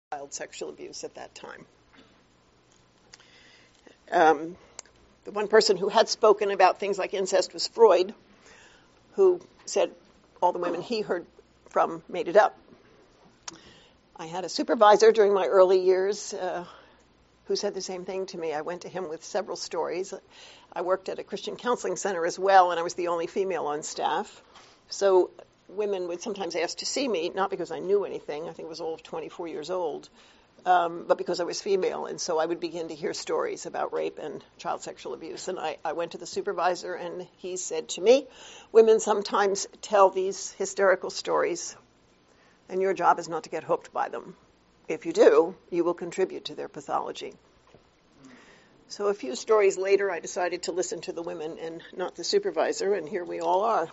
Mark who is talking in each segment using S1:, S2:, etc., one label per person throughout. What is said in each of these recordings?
S1: child sexual abuse at that time. The one person who had spoken about things like incest was Freud, who said all the women he heard from made it up. I had a supervisor during my early years who said the same thing to me. I went to him with several stories. I worked at a Christian counseling center as well, and I was the only female on staff. So women would sometimes ask to see me, not because I knew anything, I think I was all of 24 years old, but because I was female. And so I would begin to hear stories about rape and child sexual abuse. And I went to the supervisor, and he said to me, women sometimes tell these hysterical stories, and your job is not to get hooked by them. If you do, you will contribute to their pathology. So a few stories later, I decided to listen to the women and not the supervisor, and here we all are.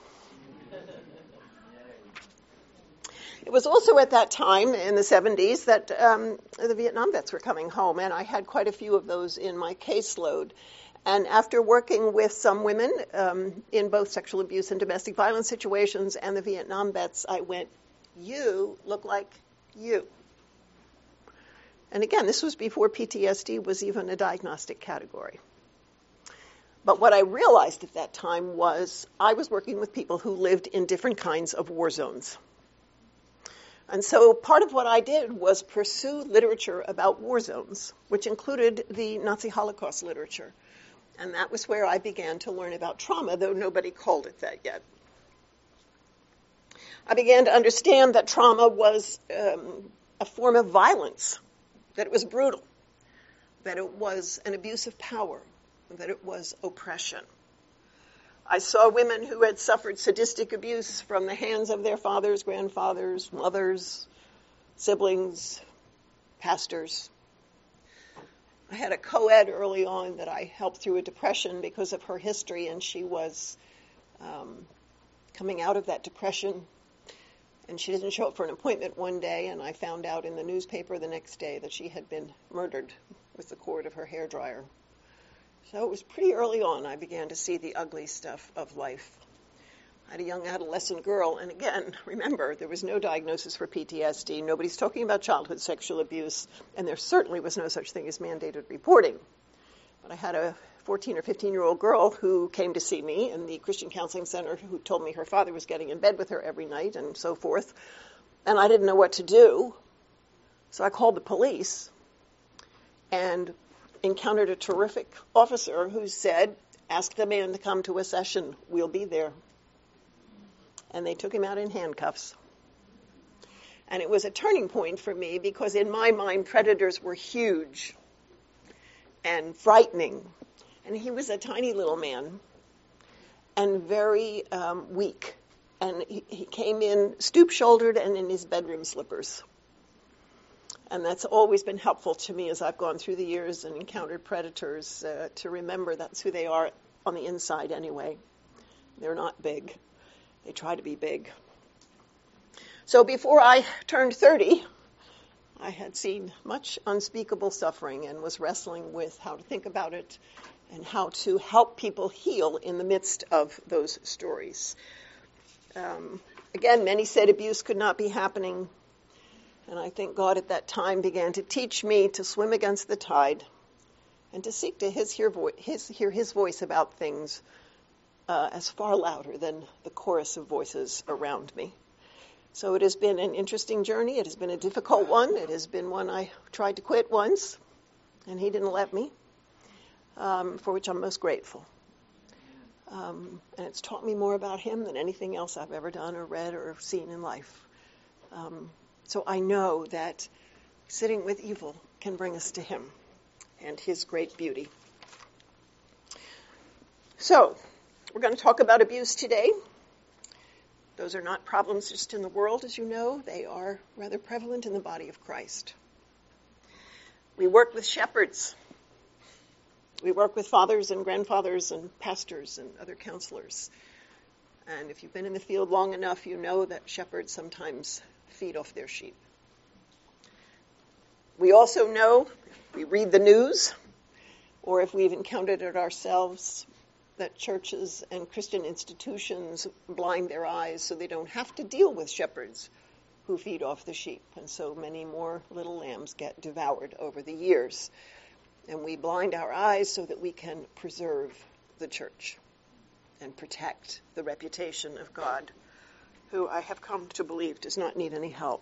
S1: It was also at that time, in the 70s, that the Vietnam vets were coming home, and I had quite a few of those in my caseload. And after working with some women in both sexual abuse and domestic violence situations and the Vietnam vets, I went, you look like you. And again, this was before PTSD was even a diagnostic category. But what I realized at that time was I was working with people who lived in different kinds of war zones. And so part of what I did was pursue literature about war zones, which included the Nazi Holocaust literature. And that was where I began to learn about trauma, though nobody called it that yet. I began to understand that trauma was a form of violence, that it was brutal, that it was an abuse of power, that it was oppression. I saw women who had suffered sadistic abuse from the hands of their fathers, grandfathers, mothers, siblings, pastors. I had a co-ed early on that I helped through a depression because of her history, and she was coming out of that depression, and she didn't show up for an appointment one day, and I found out in the newspaper the next day that she had been murdered with the cord of her hairdryer. So it was pretty early on I began to see the ugly stuff of life. I had a young adolescent girl, and again, remember, there was no diagnosis for PTSD. Nobody's talking about childhood sexual abuse, and there certainly was no such thing as mandated reporting. But I had a 14 or 15-year-old girl who came to see me in the Christian Counseling Center who told me her father was getting in bed with her every night and so forth. And I didn't know what to do. So I called the police and encountered a terrific officer who said, ask the man to come to a session. We'll be there. And they took him out in handcuffs. And it was a turning point for me because in my mind, predators were huge and frightening. And he was a tiny little man and very weak. And he came in stoop-shouldered and in his bedroom slippers. And that's always been helpful to me as I've gone through the years and encountered predators to remember that's who they are on the inside anyway. They're not big. They try to be big. So before I turned 30, I had seen much unspeakable suffering and was wrestling with how to think about it and how to help people heal in the midst of those stories. Again, many said abuse could not be happening. And I think God at that time began to teach me to swim against the tide and to seek to hear his voice about things as far louder than the chorus of voices around me. So it has been an interesting journey. It has been a difficult one. It has been one I tried to quit once, and he didn't let me, for which I'm most grateful. And it's taught me more about him than anything else I've ever done or read or seen in life. So I know that sitting with evil can bring us to him and his great beauty. So we're going to talk about abuse today. Those are not problems just in the world, as you know. They are rather prevalent in the body of Christ. We work with shepherds. We work with fathers and grandfathers and pastors and other counselors. And if you've been in the field long enough, you know that shepherds sometimes feed off their sheep. We also know, if we read the news, or if we've encountered it ourselves, that churches and Christian institutions blind their eyes so they don't have to deal with shepherds who feed off the sheep. And so many more little lambs get devoured over the years. And we blind our eyes so that we can preserve the church and protect the reputation of God, who I have come to believe does not need any help.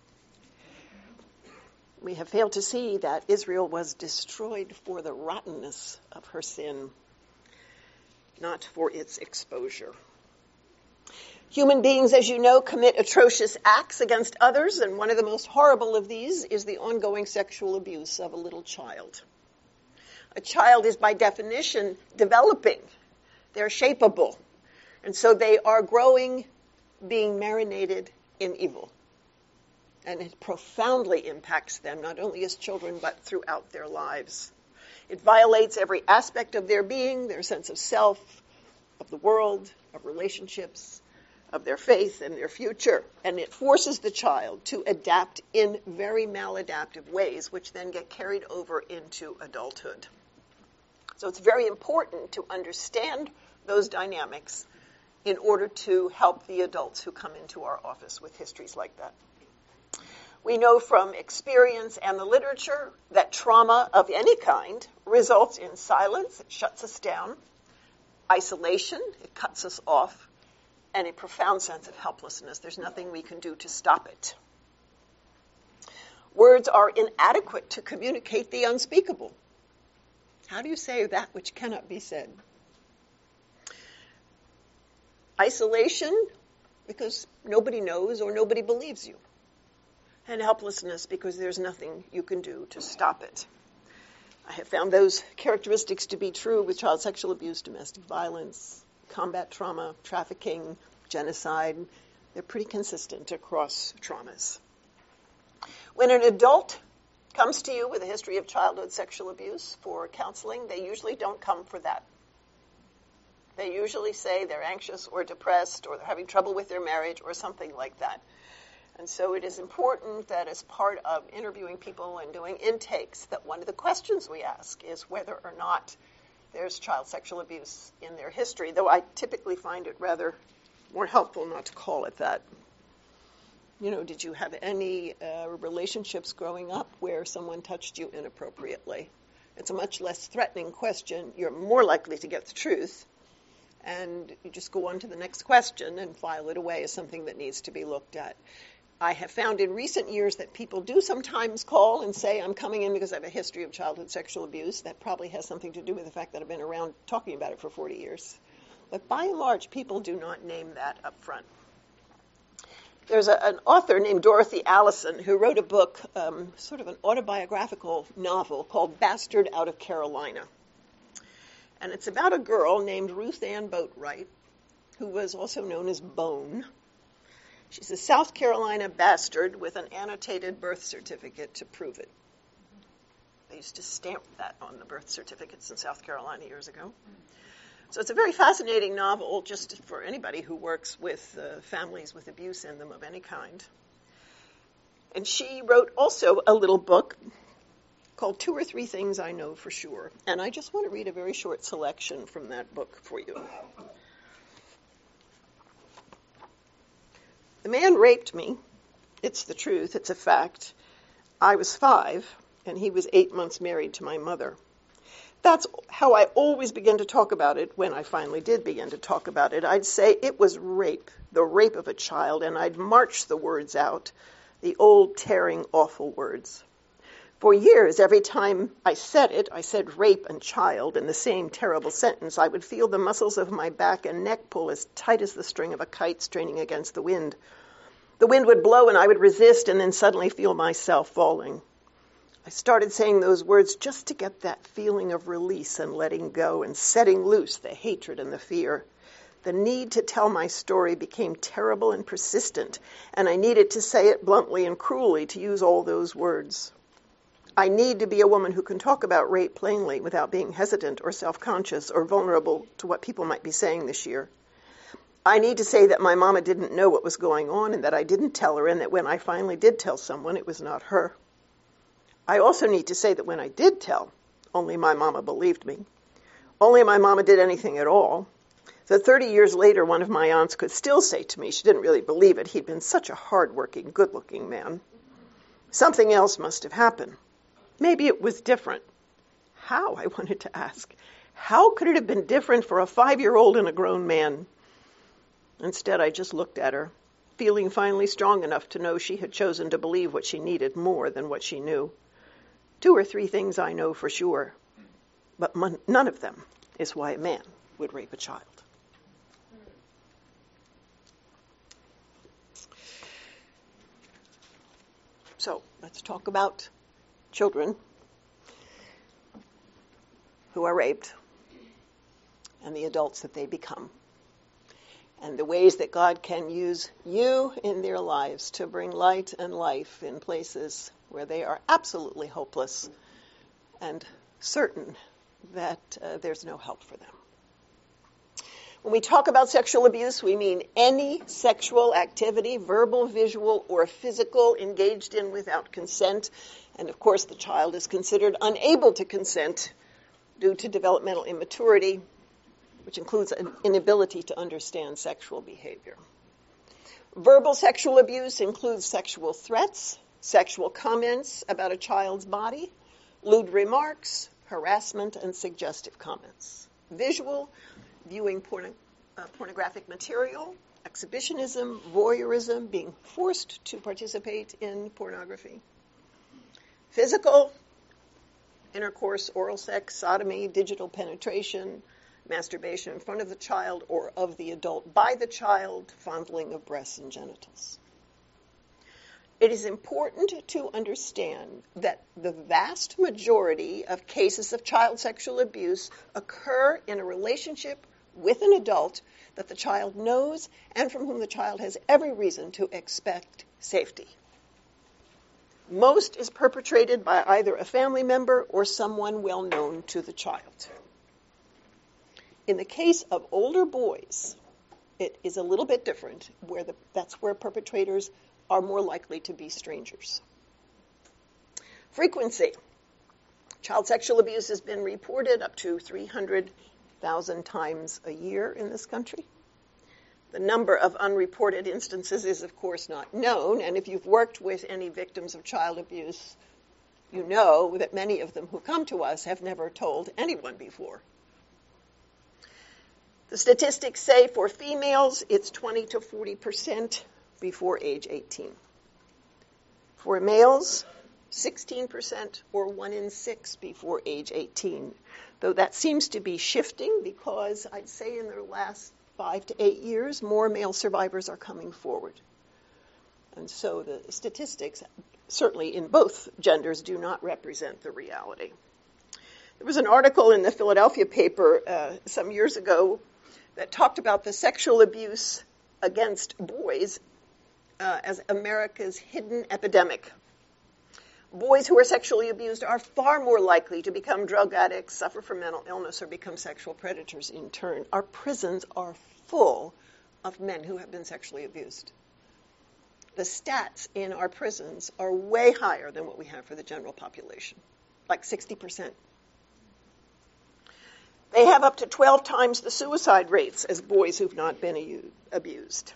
S1: We have failed to see that Israel was destroyed for the rottenness of her sin, not for its exposure. Human beings, as you know, commit atrocious acts against others, and one of the most horrible of these is the ongoing sexual abuse of a little child. A child is by definition developing. They're shapeable. And so they are growing, being marinated in evil. And it profoundly impacts them, not only as children, but throughout their lives. It violates every aspect of their being, their sense of self, of the world, of relationships, of their faith and their future. And it forces the child to adapt in very maladaptive ways, which then get carried over into adulthood. So it's very important to understand those dynamics in order to help the adults who come into our office with histories like that. We know from experience and the literature that trauma of any kind results in silence, it shuts us down, isolation, it cuts us off, and a profound sense of helplessness. There's nothing we can do to stop it. Words are inadequate to communicate the unspeakable. How do you say that which cannot be said? Isolation, because nobody knows or nobody believes you. And helplessness, because there's nothing you can do to stop it. I have found those characteristics to be true with child sexual abuse, domestic violence, combat trauma, trafficking, genocide. They're pretty consistent across traumas. When an adult comes to you with a history of childhood sexual abuse for counseling, they usually don't come for that. They usually say they're anxious or depressed or they're having trouble with their marriage or something like that. And so it is important that as part of interviewing people and doing intakes, that one of the questions we ask is whether or not there's child sexual abuse in their history, though I typically find it rather more helpful not to call it that. You know, did you have any relationships growing up where someone touched you inappropriately? It's a much less threatening question. You're more likely to get the truth. And you just go on to the next question and file it away as something that needs to be looked at. I have found in recent years that people do sometimes call and say, I'm coming in because I have a history of childhood sexual abuse. That probably has something to do with the fact that I've been around talking about it for 40 years. But by and large, people do not name that up front. There's an author named Dorothy Allison who wrote a book, sort of an autobiographical novel called Bastard Out of Carolina. And it's about a girl named Ruth Ann Boatwright, who was also known as Bone. She's a South Carolina bastard with an annotated birth certificate to prove it. They used to stamp that on the birth certificates in South Carolina years ago. So it's a very fascinating novel just for anybody who works with families with abuse in them of any kind. And she wrote also a little book called 2 or 3 Things I Know for Sure. And I just want to read a very short selection from that book for you. The man raped me. It's the truth. It's a fact. I was 5, and he was 8 months married to my mother. That's how I always begin to talk about it when I finally did begin to talk about it. I'd say it was rape, the rape of a child, and I'd march the words out, the old, tearing, awful words. For years, every time I said it, I said rape and child in the same terrible sentence. I would feel the muscles of my back and neck pull as tight as the string of a kite straining against the wind. The wind would blow and I would resist and then suddenly feel myself falling. I started saying those words just to get that feeling of release and letting go and setting loose the hatred and the fear. The need to tell my story became terrible and persistent, and I needed to say it bluntly and cruelly to use all those words. I need to be a woman who can talk about rape plainly without being hesitant or self-conscious or vulnerable to what people might be saying this year. I need to say that my mama didn't know what was going on and that I didn't tell her, and that when I finally did tell someone, it was not her. I also need to say that when I did tell, only my mama believed me. Only my mama did anything at all. So 30 years later, one of my aunts could still say to me, she didn't really believe it, he'd been such a hard-working, good-looking man. Something else must have happened. Maybe it was different. How, I wanted to ask. How could it have been different for a 5-year-old and a grown man? Instead, I just looked at her, feeling finally strong enough to know she had chosen to believe what she needed more than what she knew. 2 or 3 things I know for sure, but none of them is why a man would rape a child. So let's talk about children who are raped and the adults that they become, and the ways that God can use you in their lives to bring light and life in places where they are absolutely hopeless and certain that there's no help for them. When we talk about sexual abuse, we mean any sexual activity, verbal, visual, or physical, engaged in without consent. And of course, the child is considered unable to consent due to developmental immaturity, which includes an inability to understand sexual behavior. Verbal sexual abuse includes sexual threats, sexual comments about a child's body, lewd remarks, harassment, and suggestive comments. Visual, viewing pornographic material, exhibitionism, voyeurism, being forced to participate in pornography. Physical, intercourse, oral sex, sodomy, digital penetration, masturbation in front of the child or of the adult by the child, fondling of breasts and genitals. It is important to understand that the vast majority of cases of child sexual abuse occur in a relationship with an adult that the child knows and from whom the child has every reason to expect safety. Most is perpetrated by either a family member or someone well known to the child. In the case of older boys, it is a little bit different, that's where perpetrators are more likely to be strangers. Frequency. Child sexual abuse has been reported up to 300,000 times a year in this country. The number of unreported instances is, of course, not known, and if you've worked with any victims of child abuse, you know that many of them who come to us have never told anyone before. The statistics say for females, it's 20 to 40% before age 18. For males, 16% or 1 in 6 before age 18, though that seems to be shifting because I'd say in the last 5 to 8 years, more male survivors are coming forward. And so the statistics, certainly in both genders, do not represent the reality. There was an article in the Philadelphia paper some years ago that talked about the sexual abuse against boys as America's hidden epidemic. Boys who are sexually abused are far more likely to become drug addicts, suffer from mental illness, or become sexual predators in turn. Our prisons are full of men who have been sexually abused. The stats in our prisons are way higher than what we have for the general population, like 60%. They have up to 12 times the suicide rates as boys who've not been abused.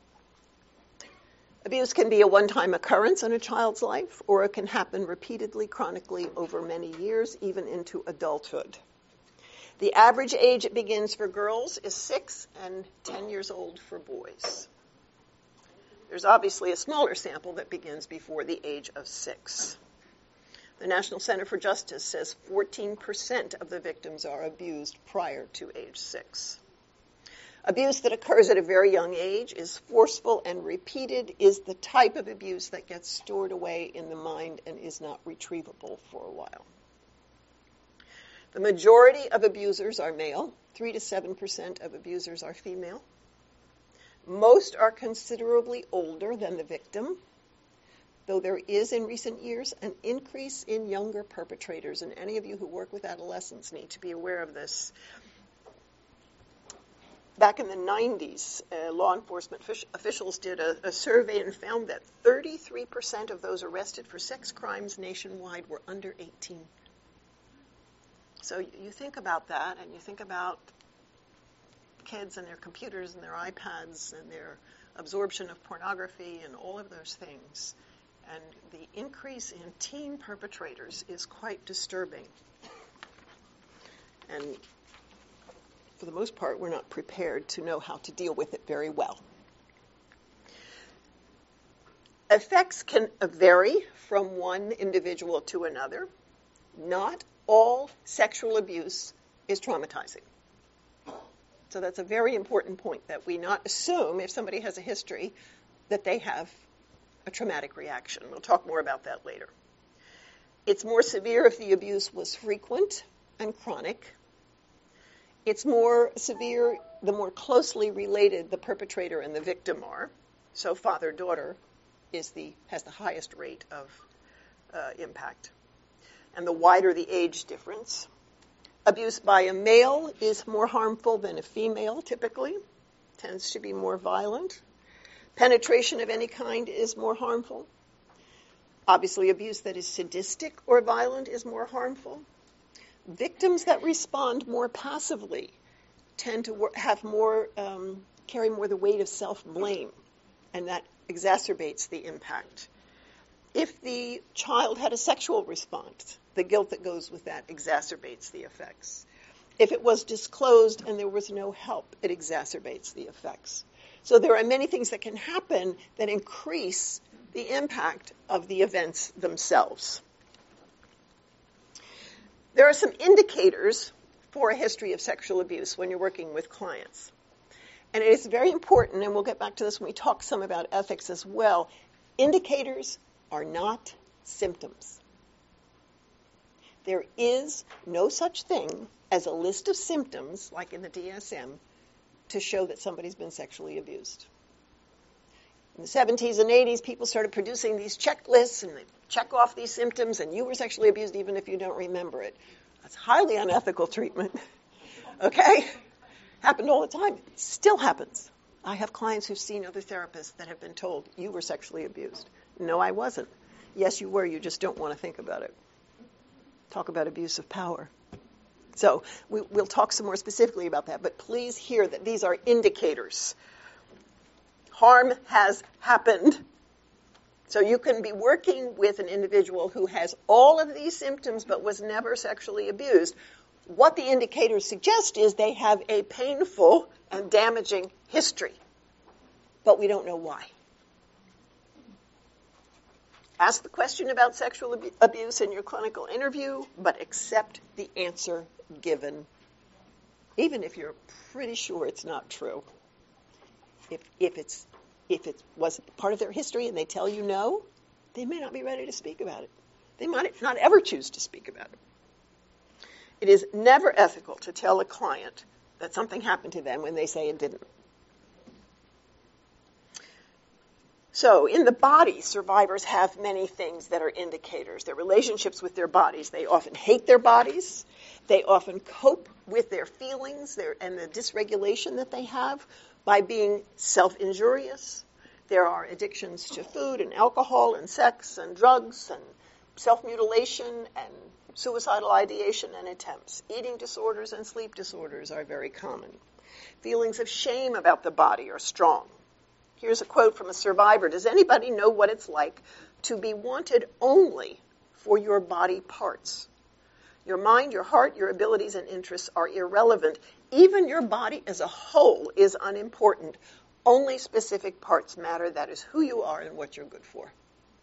S1: Abuse can be a one-time occurrence in a child's life, or it can happen repeatedly, chronically, over many years, even into adulthood. The average age it begins for girls is 6 and 10 years old for boys. There's obviously a smaller sample that begins before the age of 6. The National Center for Justice says 14% of the victims are abused prior to age 6. Abuse that occurs at a very young age is forceful and repeated, is the type of abuse that gets stored away in the mind and is not retrievable for a while. The majority of abusers are male. 3 to 7% of abusers are female. Most are considerably older than the victim, though there is in recent years an increase in younger perpetrators, and any of you who work with adolescents need to be aware of this. Back in the 90s, law enforcement officials did a survey and found that 33% of those arrested for sex crimes nationwide were under 18. So you think about that, and you think about kids and their computers and their iPads and their absorption of pornography and all of those things. And the increase in teen perpetrators is quite disturbing. And for the most part, we're not prepared to know how to deal with it very well. Effects can vary from one individual to another. Not all sexual abuse is traumatizing. So that's a very important point, that we not assume if somebody has a history that they have a traumatic reaction. We'll talk more about that later. It's more severe if the abuse was frequent and chronic. It's more severe the more closely related the perpetrator and the victim are. So father-daughter has the highest rate of impact. And the wider the age difference. Abuse by a male is more harmful than a female, typically. Tends to be more violent. Penetration of any kind is more harmful. Obviously, abuse that is sadistic or violent is more harmful. Victims that respond more passively tend to have more, carry more the weight of self-blame, and that exacerbates the impact. If the child had a sexual response, the guilt that goes with that exacerbates the effects. If it was disclosed and there was no help, it exacerbates the effects. So there are many things that can happen that increase the impact of the events themselves. There are some indicators for a history of sexual abuse when you're working with clients. And it is very important, and we'll get back to this when we talk some about ethics as well. Indicators are not symptoms. There is no such thing as a list of symptoms, like in the DSM, to show that somebody's been sexually abused. In the 70s and 80s, people started producing these checklists, and they check off these symptoms, and you were sexually abused even if you don't remember it. That's highly unethical treatment. Okay? Happened all the time. It still happens. I have clients who've seen other therapists that have been told, you were sexually abused. No, I wasn't. Yes, you were. You just don't want to think about it. Talk about abuse of power. So we'll talk some more specifically about that, but please hear that these are indicators. Harm has happened. So you can be working with an individual who has all of these symptoms but was never sexually abused. What the indicators suggest is they have a painful and damaging history, but we don't know why. Ask the question about sexual abuse in your clinical interview, but accept the answer given, even if you're pretty sure it's not true. If it was part of their history and they tell you no, they may not be ready to speak about it. They might not ever choose to speak about it. It is never ethical to tell a client that something happened to them when they say it didn't. So in the body, survivors have many things that are indicators. Their relationships with their bodies. They often hate their bodies. They often cope with their feelings and the dysregulation that they have by being self-injurious. There are addictions to food and alcohol and sex and drugs and self-mutilation and suicidal ideation and attempts. Eating disorders and sleep disorders are very common. Feelings of shame about the body are strong. Here's a quote from a survivor. Does anybody know what it's like to be wanted only for your body parts? Your mind, your heart, your abilities and interests are irrelevant. Even your body as a whole is unimportant. Only specific parts matter. That is who you are and what you're good for.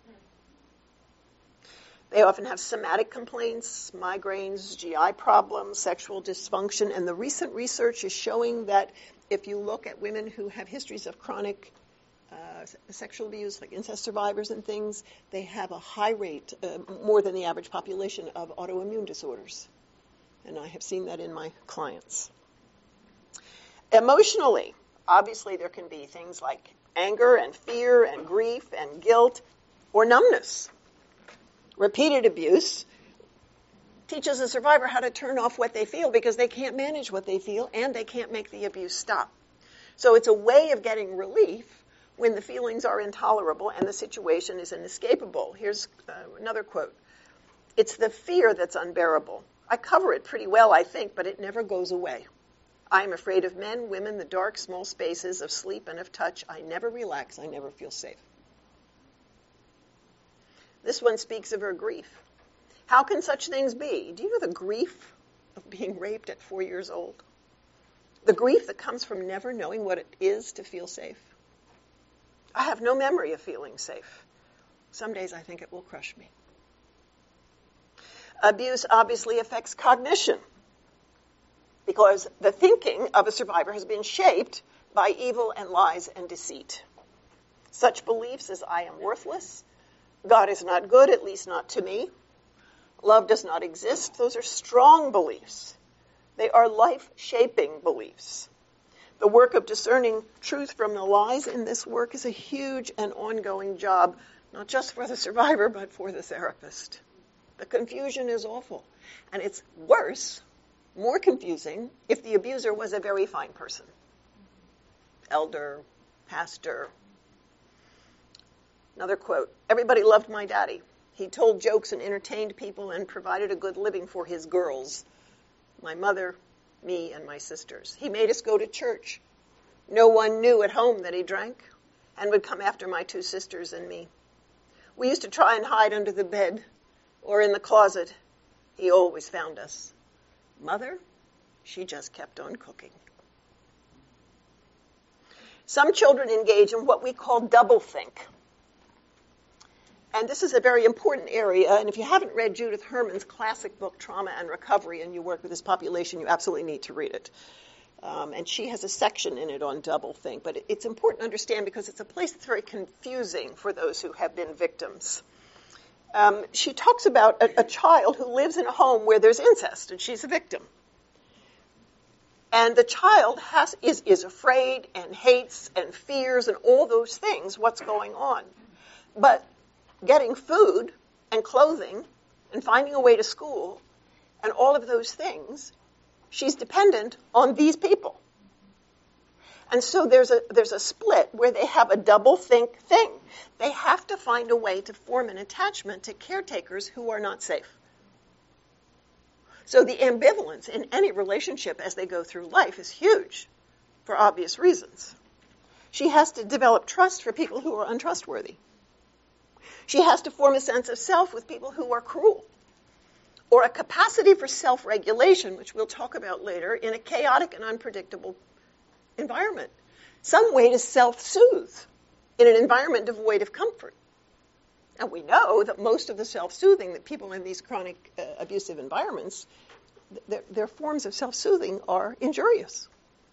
S1: They often have somatic complaints, migraines, GI problems, sexual dysfunction, and the recent research is showing that if you look at women who have histories of chronic sexual abuse, like incest survivors and things, they have a high rate, more than the average population, of autoimmune disorders. And I have seen that in my clients. Emotionally, obviously there can be things like anger and fear and grief and guilt or numbness. Repeated abuse teaches a survivor how to turn off what they feel because they can't manage what they feel and they can't make the abuse stop. So it's a way of getting relief when the feelings are intolerable and the situation is inescapable. Here's another quote. It's the fear that's unbearable. I cover it pretty well, I think, but it never goes away. I am afraid of men, women, the dark, small spaces of sleep and of touch. I never relax. I never feel safe. This one speaks of her grief. How can such things be? Do you know the grief of being raped at 4 years old? The grief that comes from never knowing what it is to feel safe. I have no memory of feeling safe. Some days I think it will crush me. Abuse obviously affects cognition because the thinking of a survivor has been shaped by evil and lies and deceit. Such beliefs as I am worthless, God is not good, at least not to me, love does not exist, those are strong beliefs. They are life-shaping beliefs. The work of discerning truth from the lies in this work is a huge and ongoing job, not just for the survivor, but for the therapist. The confusion is awful. And it's worse, more confusing, if the abuser was a very fine person. Elder, pastor. Another quote, everybody loved my daddy. He told jokes and entertained people and provided a good living for his girls. My mother, me, and my sisters. He made us go to church. No one knew at home that he drank and would come after my 2 sisters and me. We used to try and hide under the bed or in the closet. He always found us. Mother, she just kept on cooking. Some children engage in what we call doublethink. And this is a very important area, and if you haven't read Judith Herman's classic book, Trauma and Recovery, and you work with this population, you absolutely need to read it. And she has a section in it on doublethink, but it's important to understand because it's a place that's very confusing for those who have been victims. She talks about a child who lives in a home where there's incest, and she's a victim. And the child is afraid and hates and fears and all those things, what's going on. But getting food and clothing and finding a way to school and all of those things, she's dependent on these people. And so there's a split where they have a double-think thing. They have to find a way to form an attachment to caretakers who are not safe. So the ambivalence in any relationship as they go through life is huge for obvious reasons. She has to develop trust for people who are untrustworthy. She has to form a sense of self with people who are cruel, or a capacity for self-regulation, which we'll talk about later, in a chaotic and unpredictable environment. Some way to self-soothe in an environment devoid of comfort. And we know that most of the self-soothing that people in these chronic abusive environments, their forms of self-soothing are injurious.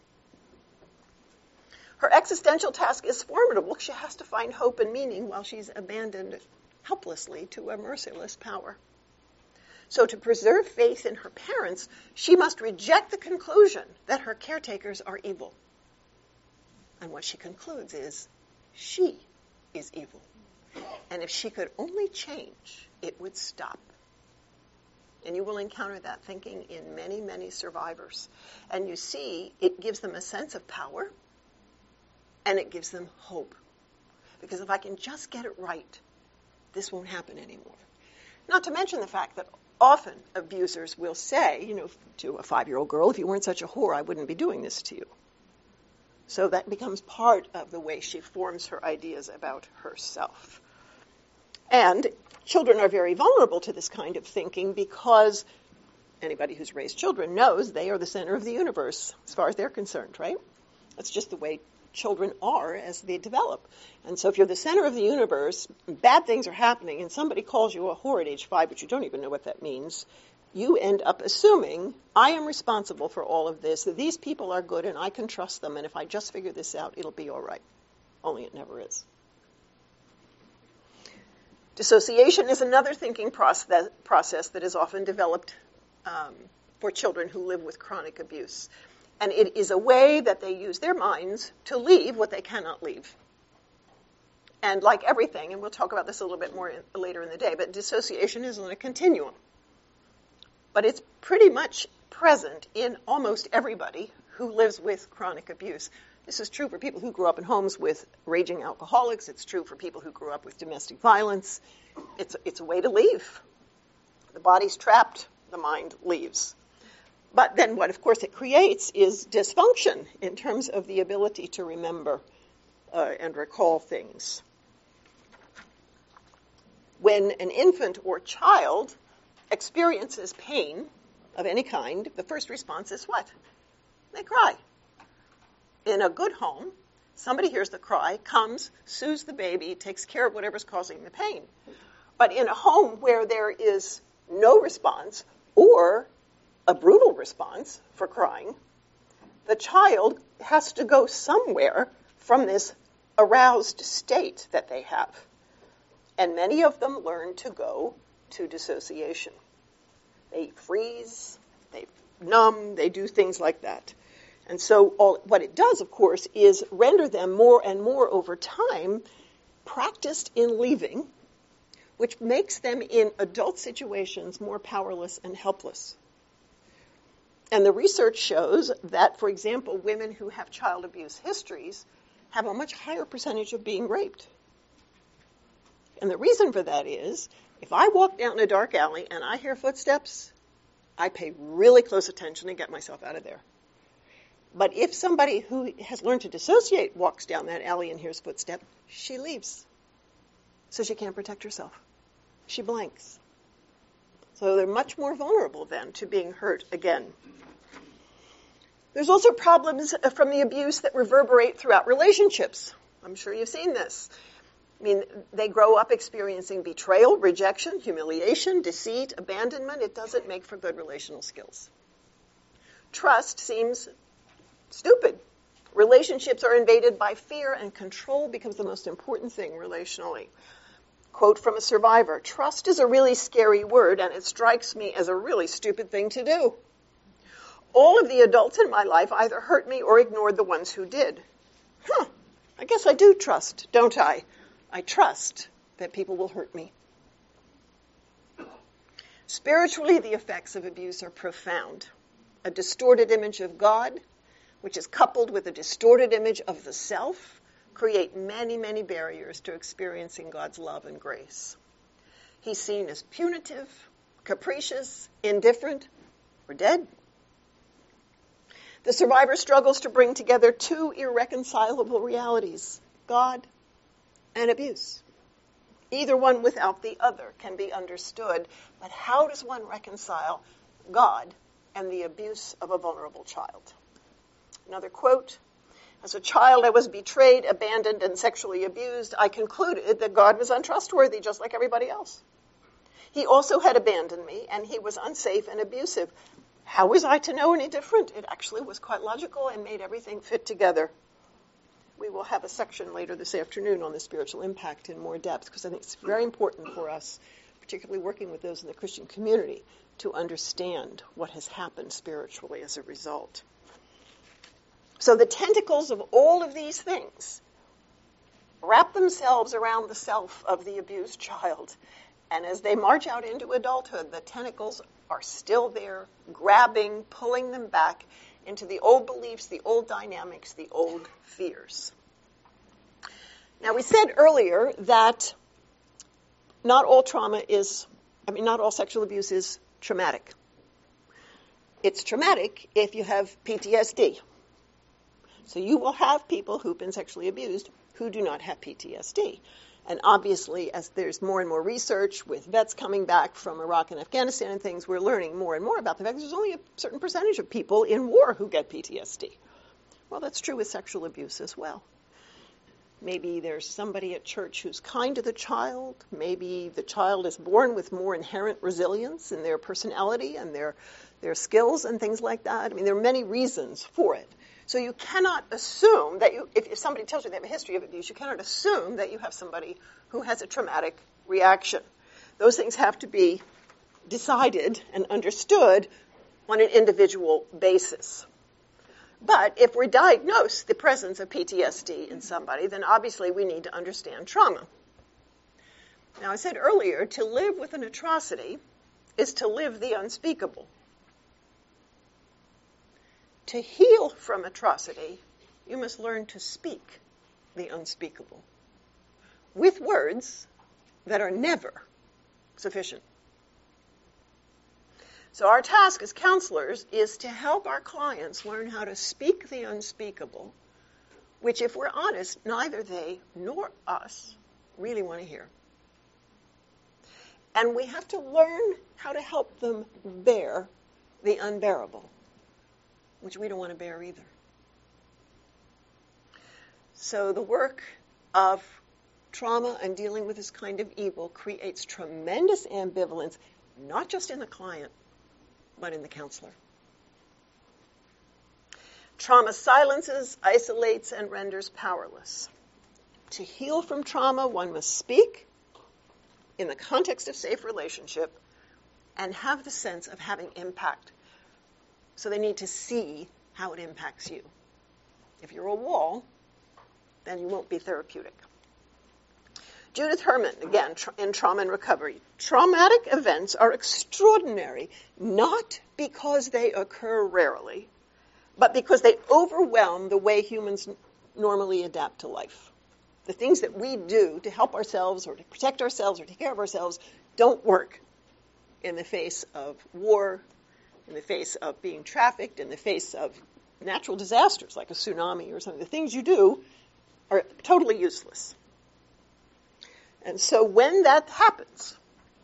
S1: Her existential task is formidable. She has to find hope and meaning while she's abandoned helplessly to a merciless power. So to preserve faith in her parents, she must reject the conclusion that her caretakers are evil. And what she concludes is, she is evil. And if she could only change, it would stop. And you will encounter that thinking in many, many survivors. And you see, it gives them a sense of power, and it gives them hope. Because if I can just get it right, this won't happen anymore. Not to mention the fact that often abusers will say, to a 5-year-old girl, if you weren't such a whore, I wouldn't be doing this to you. So that becomes part of the way she forms her ideas about herself. And children are very vulnerable to this kind of thinking because anybody who's raised children knows they are the center of the universe as far as they're concerned, right? That's just the way children are as they develop. And so if you're the center of the universe, bad things are happening, and somebody calls you a whore at age 5, but you don't even know what that means, you end up assuming, I am responsible for all of this, that these people are good and I can trust them, and if I just figure this out, it'll be all right. Only it never is. Dissociation is another thinking process that is often developed for children who live with chronic abuse. And it is a way that they use their minds to leave what they cannot leave. And like everything, and we'll talk about this a little bit more later in the day, but dissociation is on a continuum. But it's pretty much present in almost everybody who lives with chronic abuse. This is true for people who grew up in homes with raging alcoholics. It's true for people who grew up with domestic violence. It's a way to leave. The body's trapped, the mind leaves. But then what, of course, it creates is dysfunction in terms of the ability to remember and recall things. When an infant or child experiences pain of any kind, the first response is what? They cry. In a good home, somebody hears the cry, comes, soothes the baby, takes care of whatever's causing the pain. But in a home where there is no response or a brutal response for crying, the child has to go somewhere from this aroused state that they have. And many of them learn to go to dissociation. They freeze, they numb, they do things like that. And so what it does, of course, is render them more and more over time practiced in leaving, which makes them in adult situations more powerless and helpless. And the research shows that, for example, women who have child abuse histories have a much higher percentage of being raped. And the reason for that is, if I walk down a dark alley and I hear footsteps, I pay really close attention and get myself out of there. But if somebody who has learned to dissociate walks down that alley and hears footsteps, she leaves. So she can't protect herself. She blanks. So they're much more vulnerable then to being hurt again. There's also problems from the abuse that reverberate throughout relationships. I'm sure you've seen this. I mean, they grow up experiencing betrayal, rejection, humiliation, deceit, abandonment. It doesn't make for good relational skills. Trust seems stupid. Relationships are invaded by fear, and control becomes the most important thing relationally. Quote from a survivor, "Trust is a really scary word, and it strikes me as a really stupid thing to do. All of the adults in my life either hurt me or ignored the ones who did. I guess I do trust, don't I? I trust that people will hurt me." Spiritually, the effects of abuse are profound. A distorted image of God, which is coupled with a distorted image of the self, create many, many barriers to experiencing God's love and grace. He's seen as punitive, capricious, indifferent, or dead. The survivor struggles to bring together two irreconcilable realities, God and abuse. Either one without the other can be understood, but how does one reconcile God and the abuse of a vulnerable child? Another quote, "As a child, I was betrayed, abandoned, and sexually abused. I concluded that God was untrustworthy, just like everybody else. He also had abandoned me, and he was unsafe and abusive. How was I to know any different? It actually was quite logical and made everything fit together." We will have a section later this afternoon on the spiritual impact in more depth, because I think it's very important for us, particularly working with those in the Christian community, to understand what has happened spiritually as a result. So the tentacles of all of these things wrap themselves around the self of the abused child. And as they march out into adulthood, the tentacles are still there, grabbing, pulling them back into the old beliefs, the old dynamics, the old fears. Now, we said earlier that not all sexual abuse is traumatic. It's traumatic if you have PTSD. So you will have people who've been sexually abused who do not have PTSD. And obviously, as there's more and more research with vets coming back from Iraq and Afghanistan and things, we're learning more and more about the fact that there's only a certain percentage of people in war who get PTSD. Well, that's true with sexual abuse as well. Maybe there's somebody at church who's kind to the child. Maybe the child is born with more inherent resilience in their personality and their skills and things like that. I mean, there are many reasons for it. So you cannot assume that if somebody tells you they have a history of abuse, you cannot assume that you have somebody who has a traumatic reaction. Those things have to be decided and understood on an individual basis. But if we diagnose the presence of PTSD in somebody, then obviously we need to understand trauma. Now, I said earlier, to live with an atrocity is to live the unspeakable. To heal from atrocity, you must learn to speak the unspeakable with words that are never sufficient. So our task as counselors is to help our clients learn how to speak the unspeakable, which, if we're honest, neither they nor us really want to hear. And we have to learn how to help them bear the unbearable, which we don't want to bear either. So the work of trauma and dealing with this kind of evil creates tremendous ambivalence, not just in the client, but in the counselor. Trauma silences, isolates, and renders powerless. To heal from trauma, one must speak in the context of safe relationship and have the sense of having impact. So they need to see how it impacts you. If you're a wall, then you won't be therapeutic. Judith Herman, again, in Trauma and Recovery. Traumatic events are extraordinary, not because they occur rarely, but because they overwhelm the way humans normally adapt to life. The things that we do to help ourselves or to protect ourselves or take care of ourselves don't work in the face of war, in the face of being trafficked, in the face of natural disasters like a tsunami or something. The things you do are totally useless. And so when that happens,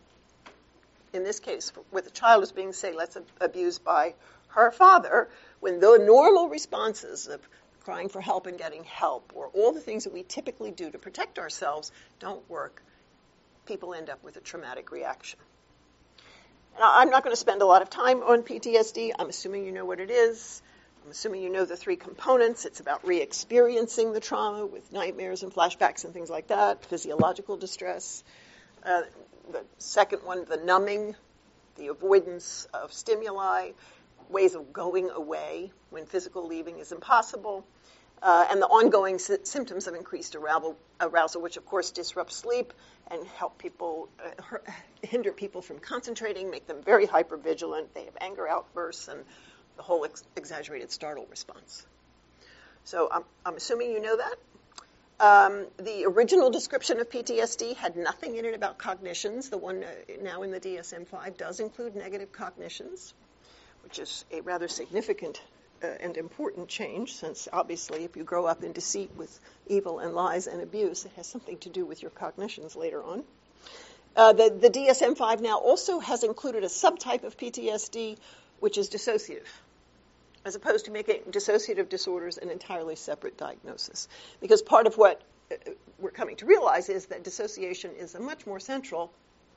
S1: in this case, with a child who's being, say, let's abused by her father, when the normal responses of crying for help and getting help, or all the things that we typically do to protect ourselves, don't work, people end up with a traumatic reaction. Now, I'm not going to spend a lot of time on PTSD. I'm assuming you know what it is. I'm assuming you know the three components. It's about re-experiencing the trauma with nightmares and flashbacks and things like that, physiological distress. The second one, the numbing, the avoidance of stimuli, ways of going away when physical leaving is impossible, and the ongoing symptoms of increased arousal, which of course disrupts sleep and help people, hinder people from concentrating, make them very hypervigilant. They have anger outbursts and the whole exaggerated startle response. So I'm assuming you know that. The original description of PTSD had nothing in it about cognitions. The one now in the DSM-5 does include negative cognitions, which is a rather significant and important change, since obviously if you grow up in deceit with evil and lies and abuse, it has something to do with your cognitions later on. The DSM-5 now also has included a subtype of PTSD, which is dissociative, as opposed to making dissociative disorders an entirely separate diagnosis. Because part of what we're coming to realize is that dissociation is a much more central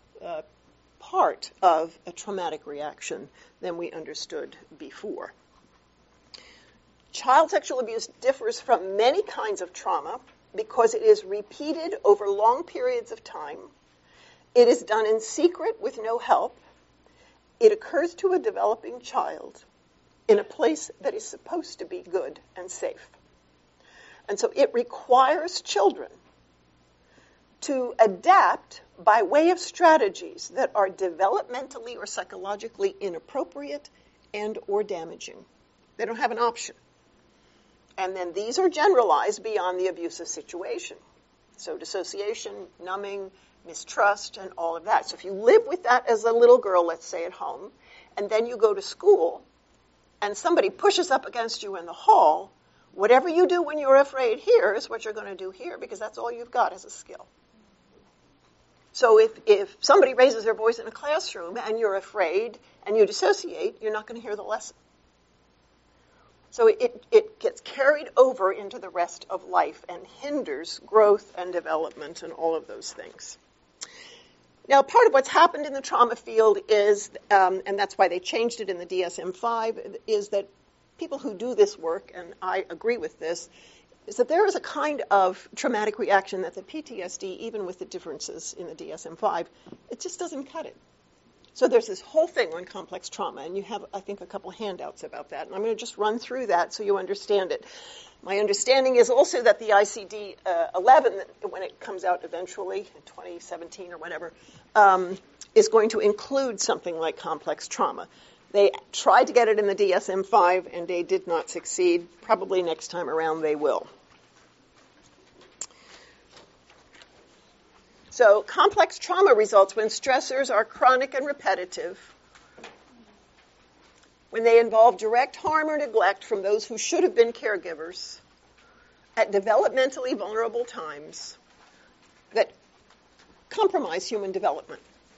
S1: part of a traumatic reaction than we understood before. Child sexual abuse differs from many kinds of trauma because it is repeated over long periods of time. It is done in secret with no help. It occurs to a developing child in a place that is supposed to be good and safe. And so it requires children to adapt by way of strategies that are developmentally or psychologically inappropriate and or damaging. They don't have an option. And then these are generalized beyond the abusive situation. So dissociation, numbing, mistrust, and all of that. So if you live with that as a little girl, let's say at home, and then you go to school, and somebody pushes up against you in the hall, whatever you do when you're afraid here is what you're going to do here, because that's all you've got as a skill. So if somebody raises their voice in a classroom and you're afraid and you dissociate, you're not going to hear the lesson. So it gets carried over into the rest of life and hinders growth and development and all of those things. Now, part of what's happened in the trauma field is, and that's why they changed it in the DSM-5, is that people who do this work, and I agree with this, is that there is a kind of traumatic reaction that the PTSD, even with the differences in the DSM-5, it just doesn't cut it. So there's this whole thing on complex trauma, and you have, I think, a couple handouts about that. And I'm going to just run through that so you understand it. My understanding is also that the ICD-11, when it comes out eventually in 2017 or whatever, is going to include something like complex trauma. They tried to get it in the DSM-5, and they did not succeed. Probably next time around they will. So complex trauma results when stressors are chronic and repetitive, when they involve direct harm or neglect from those who should have been caregivers at developmentally vulnerable times that compromise human development.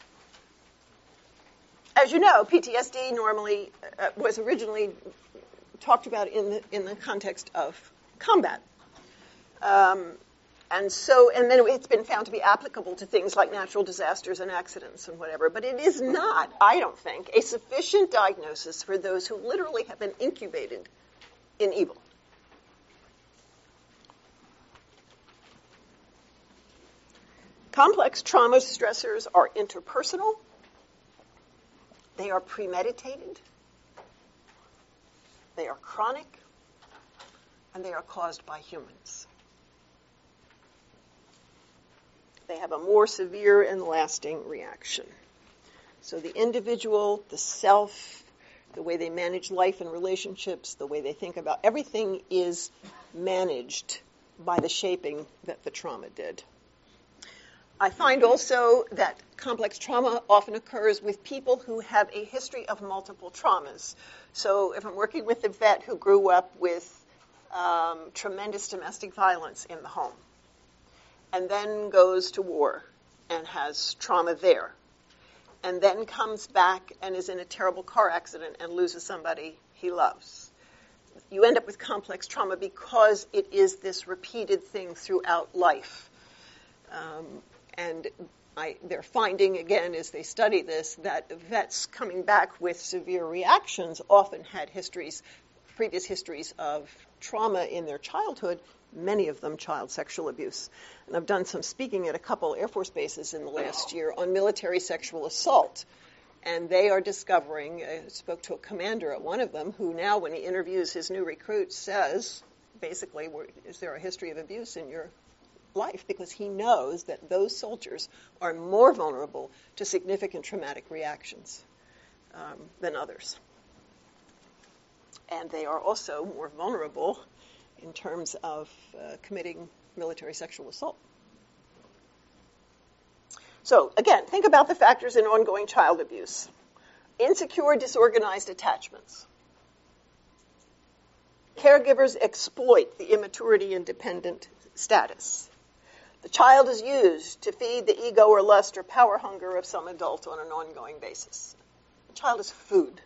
S1: As you know, PTSD normally was originally talked about in the context of combat. And then it's been found to be applicable to things like natural disasters and accidents and whatever. But it is not, I don't think, a sufficient diagnosis for those who literally have been incubated in evil. Complex trauma stressors are interpersonal. They are premeditated. They are chronic. And they are caused by humans. They have a more severe and lasting reaction. So the individual, the self, the way they manage life and relationships, the way they think about everything is managed by the shaping that the trauma did. I find also that complex trauma often occurs with people who have a history of multiple traumas. So if I'm working with a vet who grew up with tremendous domestic violence in the home, and then goes to war and has trauma there, and then comes back and is in a terrible car accident and loses somebody he loves. You end up with complex trauma because it is this repeated thing throughout life. And they're finding, again, as they study this, that vets coming back with severe reactions often had previous histories of trauma in their childhood, many of them child sexual abuse. And I've done some speaking at a couple Air Force bases in the last year on military sexual assault. And they are discovering, I spoke to a commander at one of them, who now, when he interviews his new recruits, says, basically, is there a history of abuse in your life? Because he knows that those soldiers are more vulnerable to significant traumatic reactions than others. And they are also more vulnerable in terms of committing military sexual assault. So, again, think about the factors in ongoing child abuse. Insecure, disorganized attachments. Caregivers exploit the immaturity and dependent status. The child is used to feed the ego or lust or power hunger of some adult on an ongoing basis. The child is food.